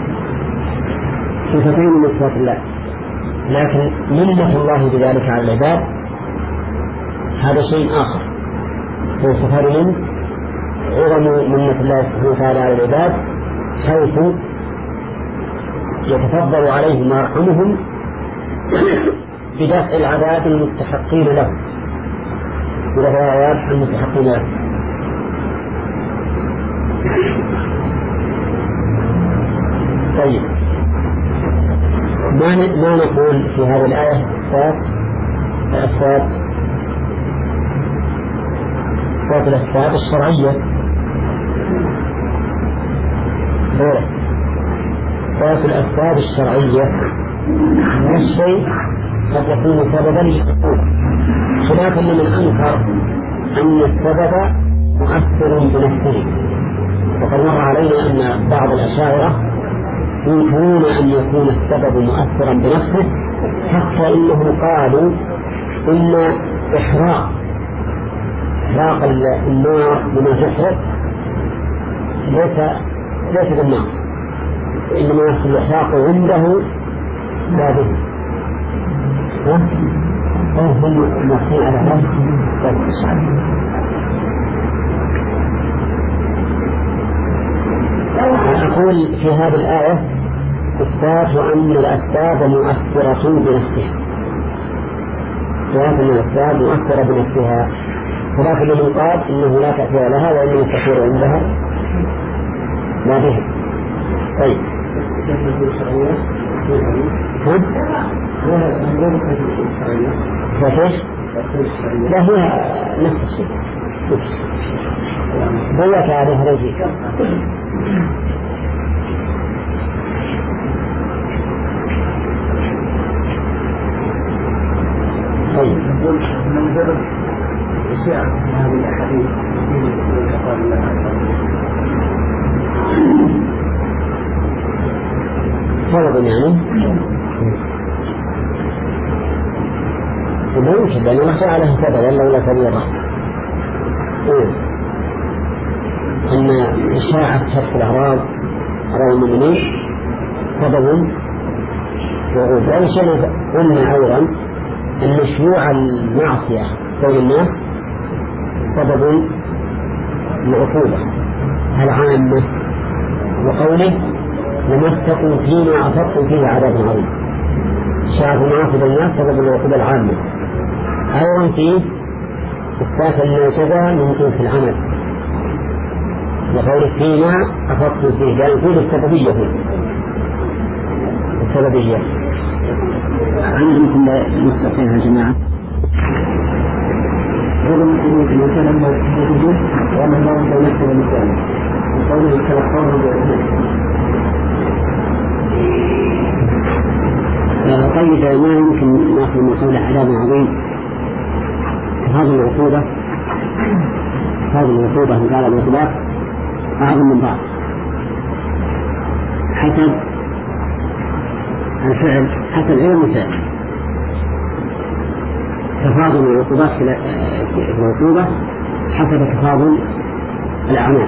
صفتين من صفات الله، لكن منة الله بذلك على العباد هذا شيء آخر. هو صفات منه عظم منة الله سبحانه وتعالى على العباد حيث يتفضل عليهم ويرحمهم بدفع العذاب المستحقين له، بدفع العذاب المستحقين له. طيب ما نقول في هذه الآية الأسباب الشرعية وفي الأسباب الشرعية الشيء قد يكون سببا للحصول، خلافا لمن أنكر أن السبب مؤثر بنفسه. وقد مر علينا أن بعض الأشاعرة ينكرون أن يكون السبب مؤثرا بنفسه، حتى إنهم قالوا إن إحراق النار بما تحرق ليس بالنار، إنما يحصل إحراق عنده لا به. هم مؤثرين على هذا. أقول في هذه الآية إثبات أن الأسباب مؤثرة بنفسها، إثبات أن الأسباب مؤثرة بنفسها، خلاف الذي قال إنه لا تأثير لها وإنه تأثير عندها لا بها. طيب لا هي نفس الشيء بيك عليه رجيك. طيب من ضرب إشاعة هذه الأحاديث فرض يعني وما يمكن لأنه ما عليه كذا ولا سبيل الرحمة. إشاعة شق الأعراض على المؤمنين سبب وعود. أول شيء قلنا أولا أن شيوع المعصية بين الناس سبب العقوبة العامة، وقوله لمسكم فيما أصبتم فيه عذاب عظيم. شيوع المعصية بين الناس سبب العقوبة العامة. أيضا فيه إثبات المعجزة ممكن في العمل، وقوله فيما أصبتم فيه قال فيه السببية فيه السببية. عندكم مستقيمها جماعة هذا المسلمين في الإنسان لما يتحدثون وأن الله لا يكتب المثال وقوله يتلقونه بأسنان. طيب ما يمكن نأخذ من قول عذاب عظيم هذه العقوبة من قال العقوبات أعظم من بعض حسب الفعل، حسب العلم والفعل. تفاضل العقوبات في العقوبة حسب تفاضل الأعمال.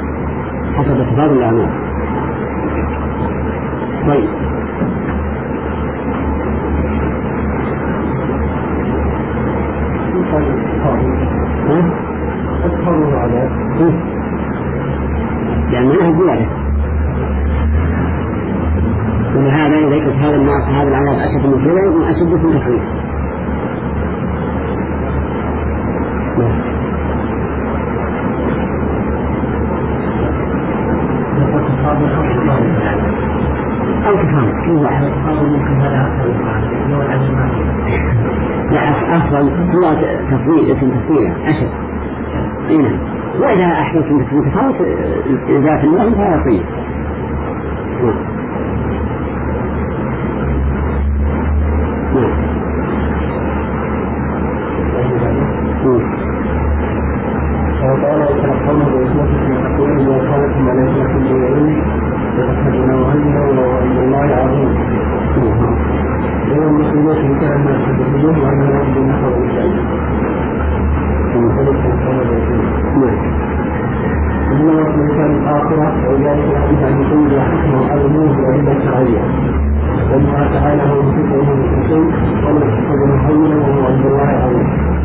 طيب أتفضل على يعني منها زيادة، ولهذا إذا كنت هذا الناس هذا العذاب أشد من كذا يكون أشد من تخويف. أو تفهم كل واحد ممكن هذا لا أفضل هو تفضيل اسم تفضيله أشد. إيه وإذا أحدث من تفاوت ذات الله فهو طيب. وقال يتلقونه بإسمته يقول وقالتم عليكم بالعلم وتحدنا وهلنا وعند الله عظيم. هو المسلمات إن كان الناس يتحدثون وأن رب النحو الإسلام إنما الإنسان الآخرة وذلك الحديث عن كل حكمه على الموت وعند الشرعية والله تعالى هو بفكره المسلمين ولا تحدنا وهلنا وهو عند الله عظيم.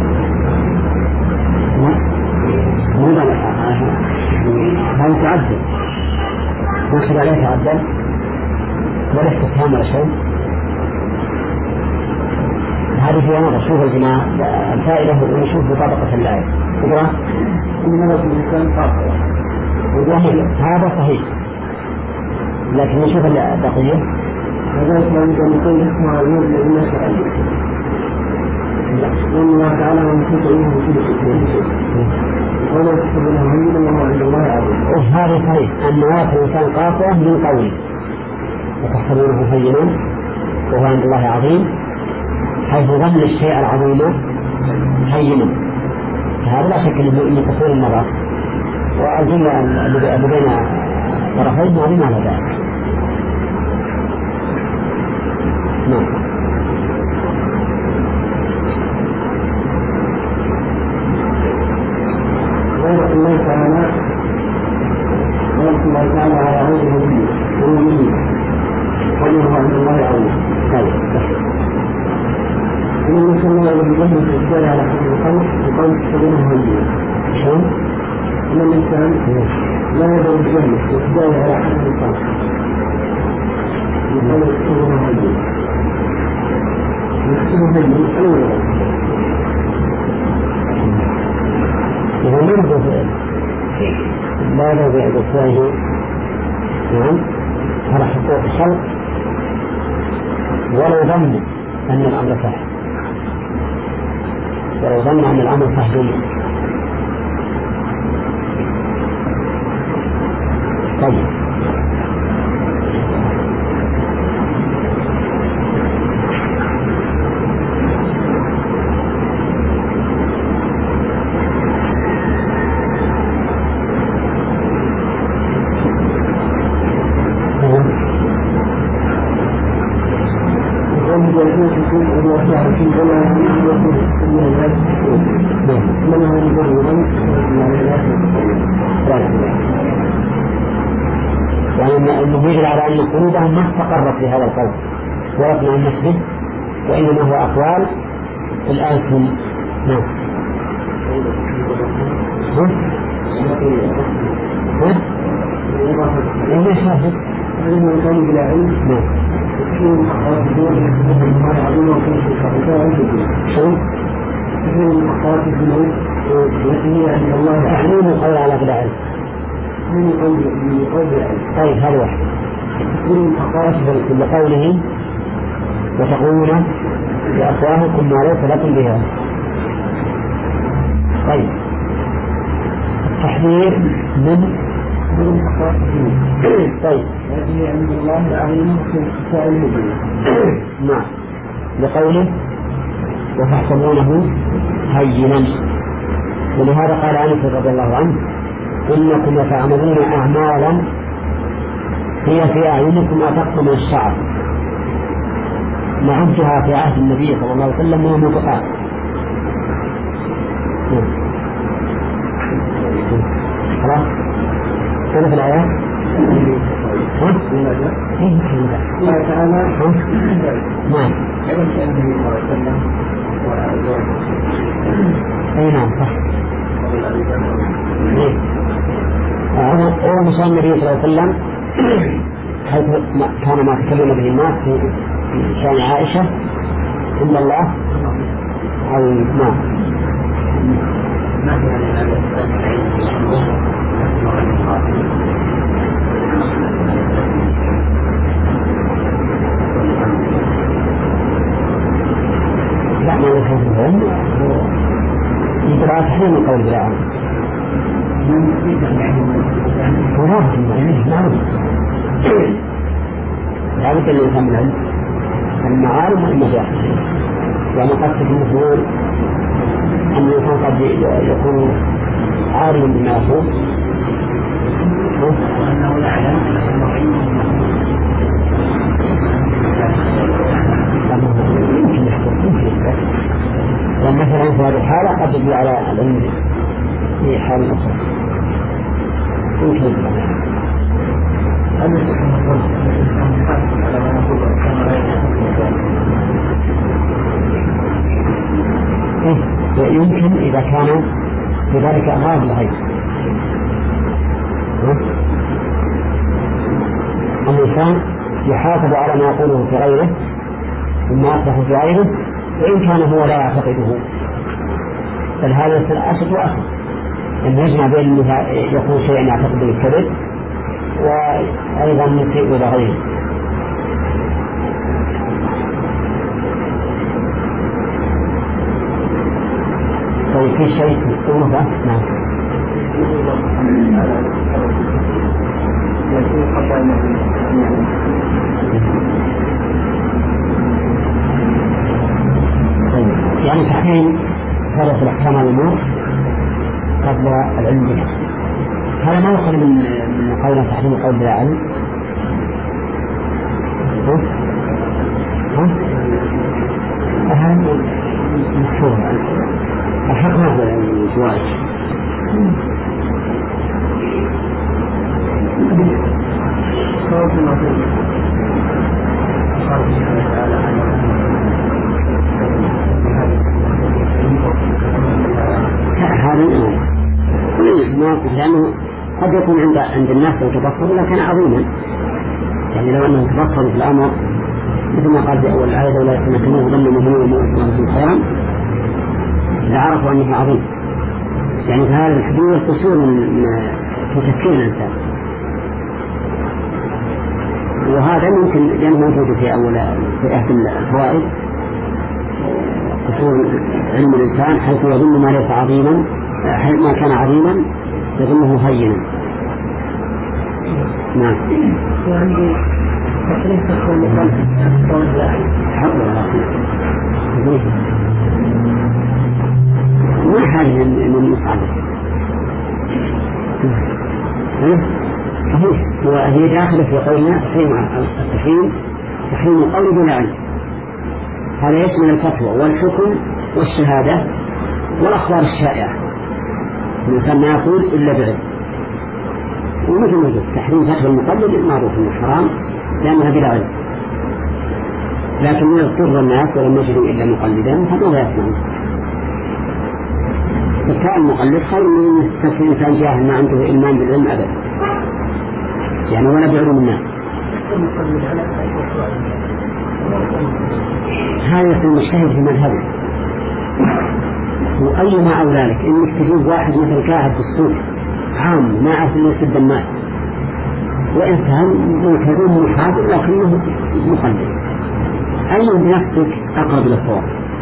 هل تعدل ناخذ عليه تعدل ولا استفهام ولا شيء؟ هذه هي نظر. شوف الجماعة الفائدة ونشوف بطبقة الآية تقرأ إن نظر الإنسان قاطع هذا صحيح، لكن نشوف البقية وذلك لا يمكن أن يكون اسمها يوم لله تعالى وأن الله تعالى ومسيط إليه بكل شيء ولا تحبنا مهمنا وهو عند الله عظيم. وهذا صحيح أن نواة الإنسان قاطعة من قوله وتحسبونه هينا وهو عند الله عظيم، حيث ظن الشيء العظيم هينا. هذا لا شك أنه تصوير النظر، والجملة اللي بين طرفين ما بما ذلك. نعم. الله تعالى الله تعالى على عوده به ومؤمنه وله عند الله عظيم. إن صلى الله عليه وسلم الإجبار على حد الخلق وقال تستخدمه هديه. شلون؟ إن الإنسان لا يدعو الجنة الإجبار على حد الخلق وقال تستخدمه هديه. يكتبه هديه أولا إذا نرجو لا نرجع بإسواه نعم على حقوق الخلق ولو ظن أن الأمر صح، ولو ظن أن الأمر صح جميعا. طيب لأنه يدل على أن قلوبهم ما استقرت في هذا القول ولا اطمأنت به، وإنما هو أقوال الألسن. نعم. إنه شاهد علم القوم بلا علم. نعم. تحريم القول على بلا علم. طيب هذا واحد لقوله وتقولون بأفواهكم ما ليس لكم بها. طيب التحذير من طيب عند الله العظيم نعم لقوله وتحسبونه هينا، ولهذا قال أنس رضي الله عنه إنكم لتعملون أعمالا هي في أعينكم أدق من الشعر، نعدها في عهد النبي صلى الله عليه وسلم من الموبقات. خلاص كان في الآيات الله تعالى نعم أي نعم صح. هو مصاب النبي صلى الله عليه وسلم حيث كان ما تكلم به الناس في شأن عائشة إلا الله أو ما لا ما يفهمون يقرأ تحريم القول بالعام لا بد أن يفهم العلم المعارف والمجاهد، يعني قد تكون أن الإنسان قد يكون عارما بما يقول وأنه يعلم يمكن ومثلا في هذه الحالة قد يدل على العلم في حال أخرى يمكن يمكن إذا كان بذلك أمراض الغيب. الإنسان يحافظ على ما يقوله في غيره وما أصبح في غيره، وإن كان هو لا يعتقده، بل هذا الأصل وأصل أن يجمع بين يقول شيئا يعتقد بالكذب وأيضا يسيء إلى غيره. طيب في شيء يقوله نعم يعني تحريم صرف الأحكام على الأمور قبل العلم بها، هذا ما يخرج من قولنا تحريم القول بلا علم. هذا مشهور الحق ما هو الزواج لأنه قد يكون عند الناس لو تبصروا لكان عظيما، يعني لو أنهم تبصروا في الأمر مثل ما قال في أول الآية ولا يسمكنوه ظن مهمون ومؤمن خيرا لعرفوا أنه عظيم، يعني هذا الحدود قصور من تفكير الإنسان، وهذا ممكن لأنه موجود في أحد الفوائد قصور علم الإنسان حيث يظن ما ليس عظيما، حيث ما كان عظيما يظنه هينا. نعم وعندي تقريب تقول لك ما حاجة من المصعدة وهي داخلة في قولنا تحريم القول بلا علم، هذا يشمل الفتوى والحكم والشهادة والأخبار الشائعة، الإنسان ما يقول إلا بعلم، ومثل ما قلت تحريم فتح المقلد معروف انه حرام لانها بلا علم، لكن يضطر الناس ولم يجدوا الا مقلدا فماذا يصنعون؟ فكان المقلد خير من فتح انسان جاهل ما عنده ايمان بالعلم ابدا، يعني ولا بعلم الناس. هذا يكون مجتهد في مذهبه، وأيما أو ذلك إنك تجيب واحد مثل قاعد في السوق عام ما عرف إنه يسد الناس، وإنسان ملتزم محاضر لكنه مقلد، أي بنفسك أقرب للصواب؟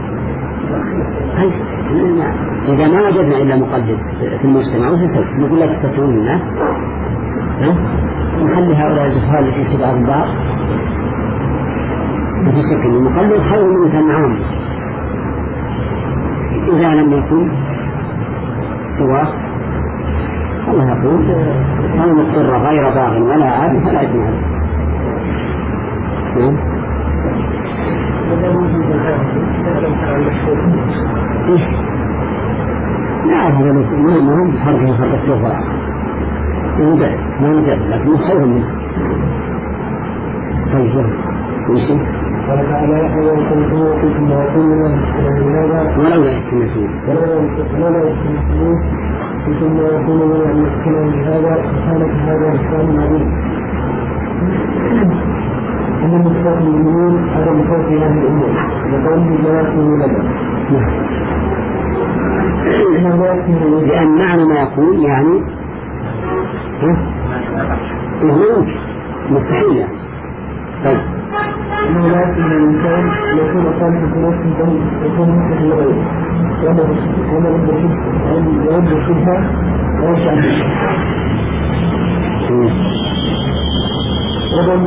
إذا ما وجدنا إلا مقلد في المجتمع وسنسوي نقول لك تستوون الناس، نخلي هؤلاء الجهال التي تبع البعض. وفي شك المقلد خير من إنسان عام إذا لم يكن سواه. الله يقول كان مضطر غير باغ ولا عاد فلا إثم عليه. لا هذا ما هم بحركة فرق السوق والعصر ما نجد لكن خير منه. طيب ويشي قال تعالى ويقولون فيكم ويقولون هذا ولولا يستمسون ثم يقولون أن يسكنوا بهذا فكانت هذا إسلام عظيم. أن المسلمين المؤمنين هذا مخوف هذه الأمور وقوله جلاسه لنا لأن معنى ما يقول يعني ممكن مستحيل يعني. طيب أنه لا يمكن الإنسان يكون صالحا في نفسه يكون مستحيل لغيره وما يرد الشبهة ويشأ ربما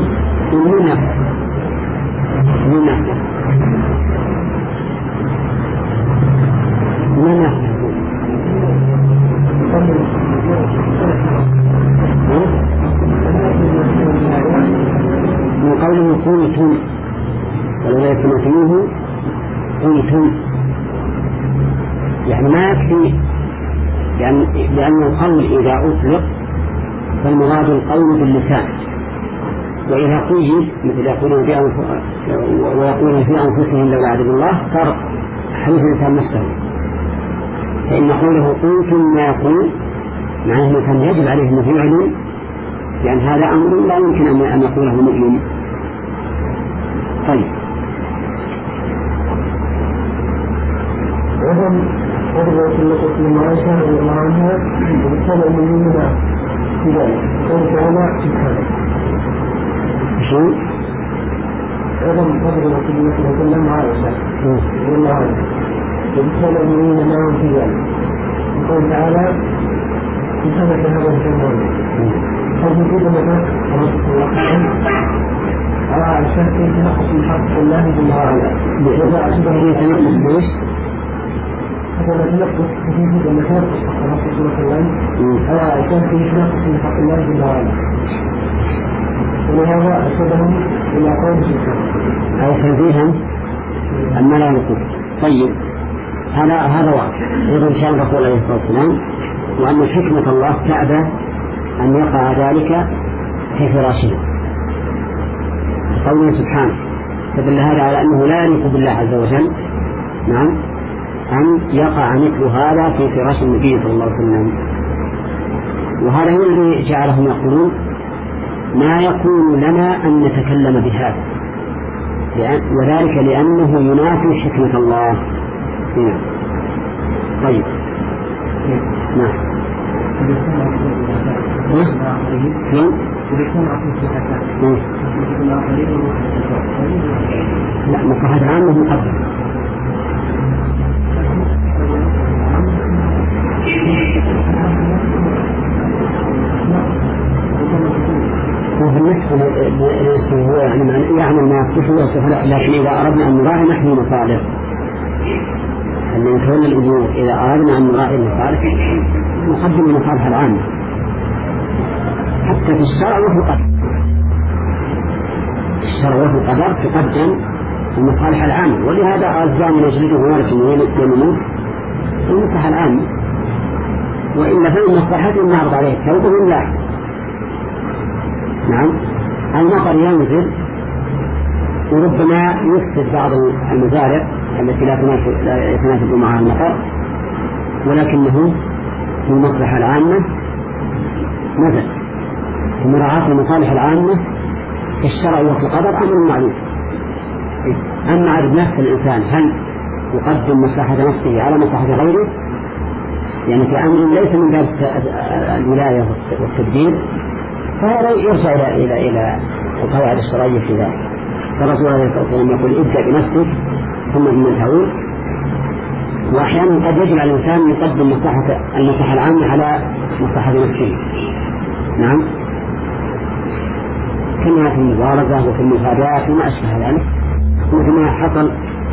من قوله قلتم ولولا يتمثلوه قلتم يعني ما يكفي، لأن القول إذا أطلق فالمراد القول باللسان، وإذا قيد مثل يقولون في أنفسهم لولا عذاب الله صار حديث الإنسان نفسه. فإن قوله قلتم ما يقول معناه الإنسان يجب عليه أن يفعل، لأن هذا أمر لا يمكن أن يقوله مؤمن. طيب وهم أرضى سلطة المعاشة ومعنها وبالتالي المؤمنين في ذلك قول تعالى سبحانه شو؟ أيضا فضل رسول الله صلى الله عليه وسلم عائشة رضي الله عنها وبالتالي المؤمنين معهم في ذلك قول تعالى سبحانك هذا الجمال هل يجب أن رسول الله على عائشة كيف نقص من حق الله جل وعلا وإذا أشبه يتنقص ليش؟ هذا تنقص كيف أن تنقص حق رسول الله صلى الله عليه وسلم على عائشة كيف نقص من حق الله جل وعلا، ولهذا أشبههم إلى قول سبحانه أو تنزيها أما لا نقول. طيب هذا واضح إذن شأن الرسول عليه الصلاة والسلام، وأن حكمة الله تأبى أن يقع ذلك في فراشه قوله سبحانه، فدل هذا على أنه لا يليق بالله عز وجل نعم أن يقع مثل هذا في فراش النبي صلى الله عليه وسلم. وهذا هو الذي جعلهم يقولون ما يكون لنا أن نتكلم بهذا، وذلك لأنه ينافي حكمة الله هنا. طيب نعم لا مصلحة العامة مقدمة. وفي النسخ هو يعني ما يصلح ويصلح، لكن إذا أردنا أن نراعي نحن مصالح أن نتولى الأمور، إذا أردنا أن نراعي المصالح نقدم المصالح العامة حتى في الشرع وفي القدر. الشرع وفي القدر تقدم المصالح العامة، ولهذا الزام يجلده مالك يمنون المصلحة العامة، وإلا فإن مصلحته نعرض عليه التوبة بالله المطر ينزل وربما يفسد بعض المزارع التي لا يتناسب معها المطر، ولكنه في المصلحة العامة نزل. ومراعاة المصالح العامة في الشرع وفي القدر أمر معلوم. أما عدد نفس الإنسان هل يقدم مصلحة نفسه على مصلحة غيره، يعني في أمر ليس من باب الولاية والتدبير، فهذا يرجع إلى القواعد الشرعية في ذلك. الرسول عليه الصلاة والسلام يقول ابدأ بنفسك ثم بمن تعود. وأحيانا قد يجب على الإنسان يقدم المصلحة العامة على مصلحة نفسه. نعم، كما في المبارزة وفي المفادات وما أشبه ذلك، مثل ما حصل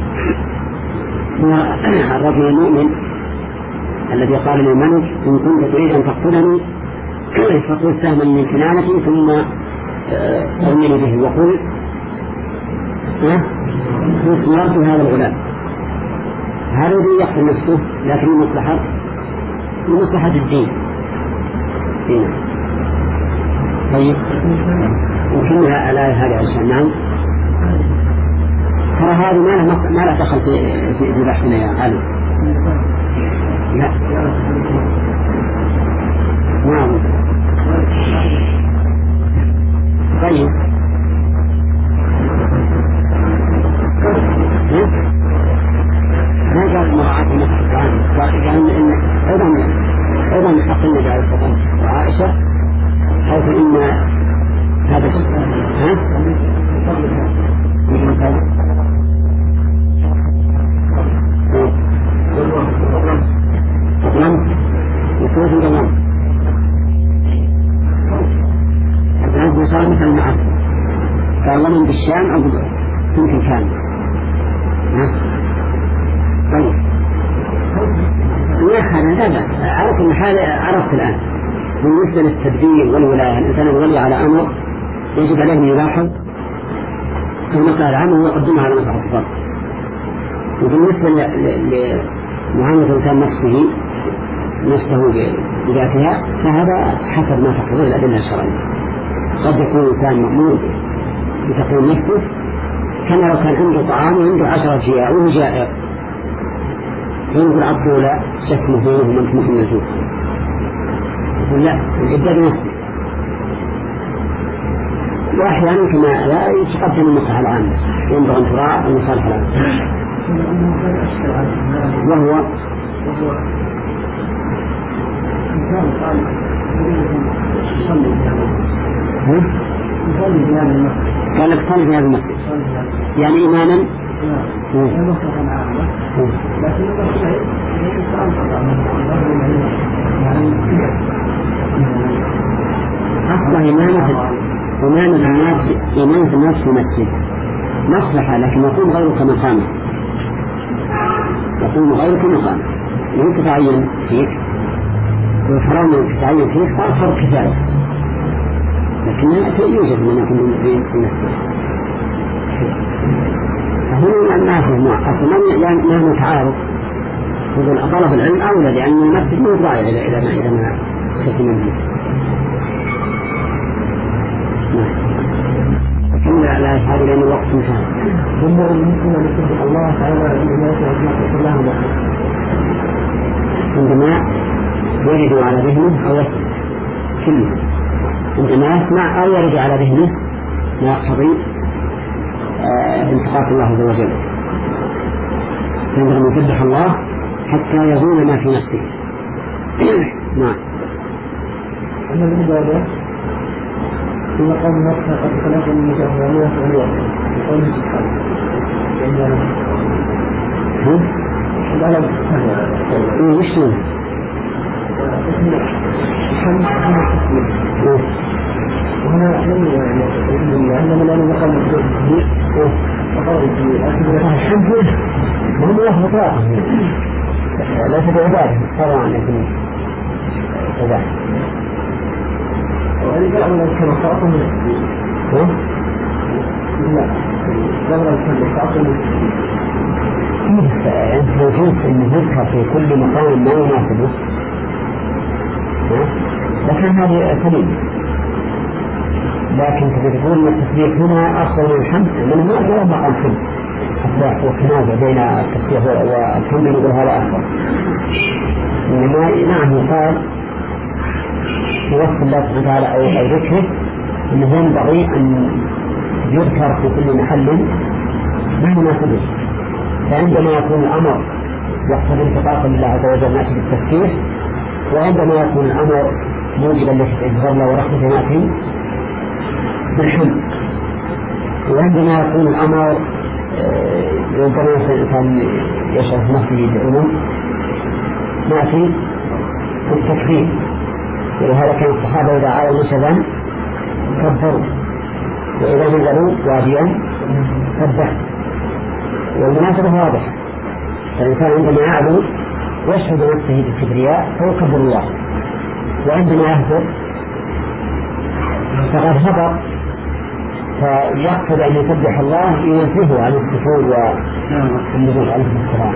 الرجل المؤمن الذي قال للملك إن كنت تريد أن تقتلني فقل سهما من كنانتي ثم ارمني به وقل نصرت هذا الغلام. هذا الذي يقتل نفسه لكن لمصلحة الدين. طيب وكلها الآية هذه عشان. نعم، ترى هذه ما لا دخل في بحثنا يا علي. لا نعم. طيب ما قال مراعاة المصلحة العامة، قال إن أيضا حق النبي عليه الصلاة والسلام وعائشة حيث إن هذا يكون جمال الآن صار مثل المعرفة قال من بالشام أو يمكن كان. طيب هذا لا عرفت إن هذا عرفت الآن بالنسبة للتدبير والولاية. الإنسان الولي على أمر يجب عليه أن يلاحظ المصلحة العامة ويقدمها على مصلحة الفرد. وبالنسبة لمعاملة الإنسان نفسه بذاتها فهذا حسب ما تقتضيه الأدلة الشرعية. قد يكون الإنسان مأمور بتقويم نفسه كما لو كان عنده طعام وعنده 10 جياع وهو جائع، ينظر عبده لا جسمه ومن مثل الجوع، يقول لا الإبداء بنفسه. وأحيانا كما لا يتقدم المصلحة العامة، ينبغي أن تراعى المصالح العامة. وهو قال لك صلي في هذا المسجد يعني إماما أصبح إمامة الناس في مسجد مصلحة، لكن يقوم غيرك مقامه، يقوم غيرك مقامه وانت تتعين فيك والحرام أن تتعين فيك صار فرق كفاية، لكن يوجد من يكون في المسجد. فهنا الناس ما نتعارض يقول طلب العلم أولى لأن المسجد مو ضائع إذا ما سكن منه. الحمد لله هذا لأن الوقت انتهى. ثم المسلم أن يسبح الله تعالى عندما يرد على ذهنه أو يسمع كله، عندما يسمع أو يرد على ذهنه ما يقتضي انتقاص الله عز وجل، عندما يسبح الله حتى يزول ما في نفسه. نعم. أما العبادة في مقام نفسها قد خلق من مجاهدية والوقت بقوله سبحانه الألم سبحانه وشنو وهنا عندما لا نقل التوحيد وقال في آخر الحمد وهم الله مطلقا ليس بعباده طبعا لكن عباده وإن قال أولا كما خاطم من السبيل لا قبل كما خاطم من السبيل أنت موجود أن يذكر في كل مقام ما يناسبه، لكن هذه سليم لكن تقول أن التسبيح هنا أفضل من الحمد لأنه ما هو مقام حمد حتى وتنازع بين التسبيح والحمد يقول هذا أفضل. إنما نعم يقال في وصف الله سبحانه وتعالى أو ذكره أنه ينبغي أن يذكر في كل محل ما يناسبه. فعندما يكون الأمر يقتضي انتقاصا لله عز وجل نأتي بالتسبيح، وعندما يكون الأمر موجبا لإظهار له ورحمته نأتي بالحمد، وعندما يكون الأمر ربما الإنسان يشرف نفسه بعلم نأتي بالتكبير. ولهذا كان الصحابة إذا عاوا نسبا كبروا، وإذا نزلوا واديا سبحوا. والمناسبة واضحة، فالإنسان عندما يعلو يشهد نفسه بالكبرياء فيكبر الله، وعندما يهبط فقد هبط فيقصد أن يسبح الله ينفيه عن السفور والنزول عليه السلام.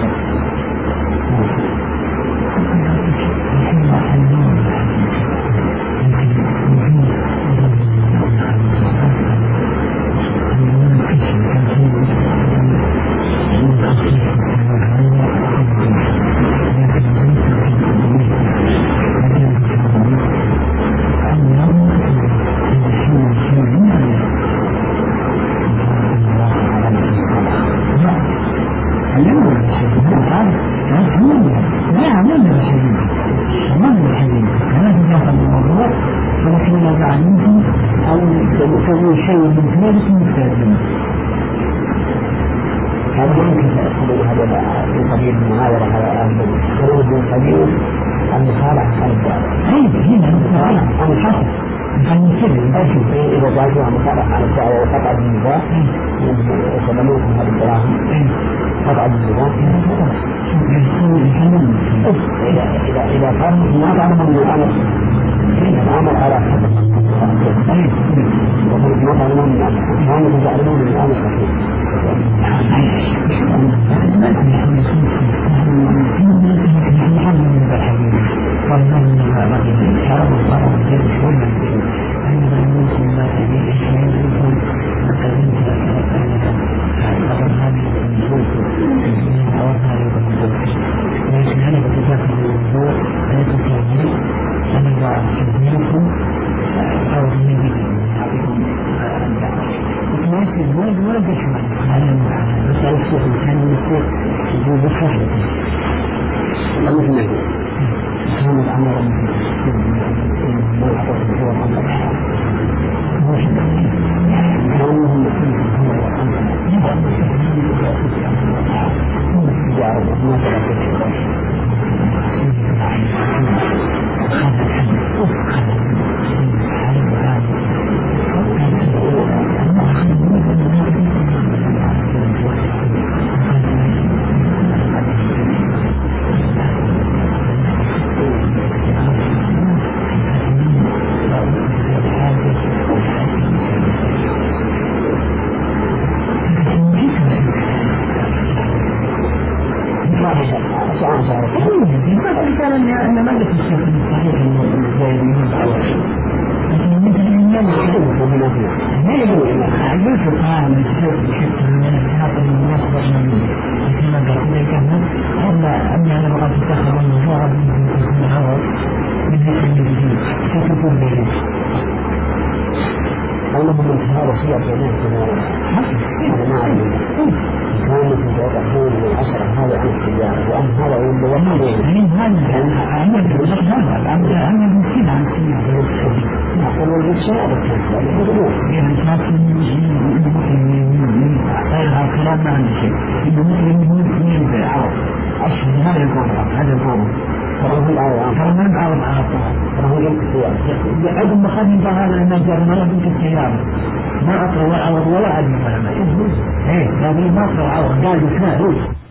إذا كان ما تعلم من الأمر على وما تعلمون من الأمر ما تعلمون من الأمر الصحيح ما أطلع ولا أدنى ولا ما يجوز. هذه ما أطلع قال يسمع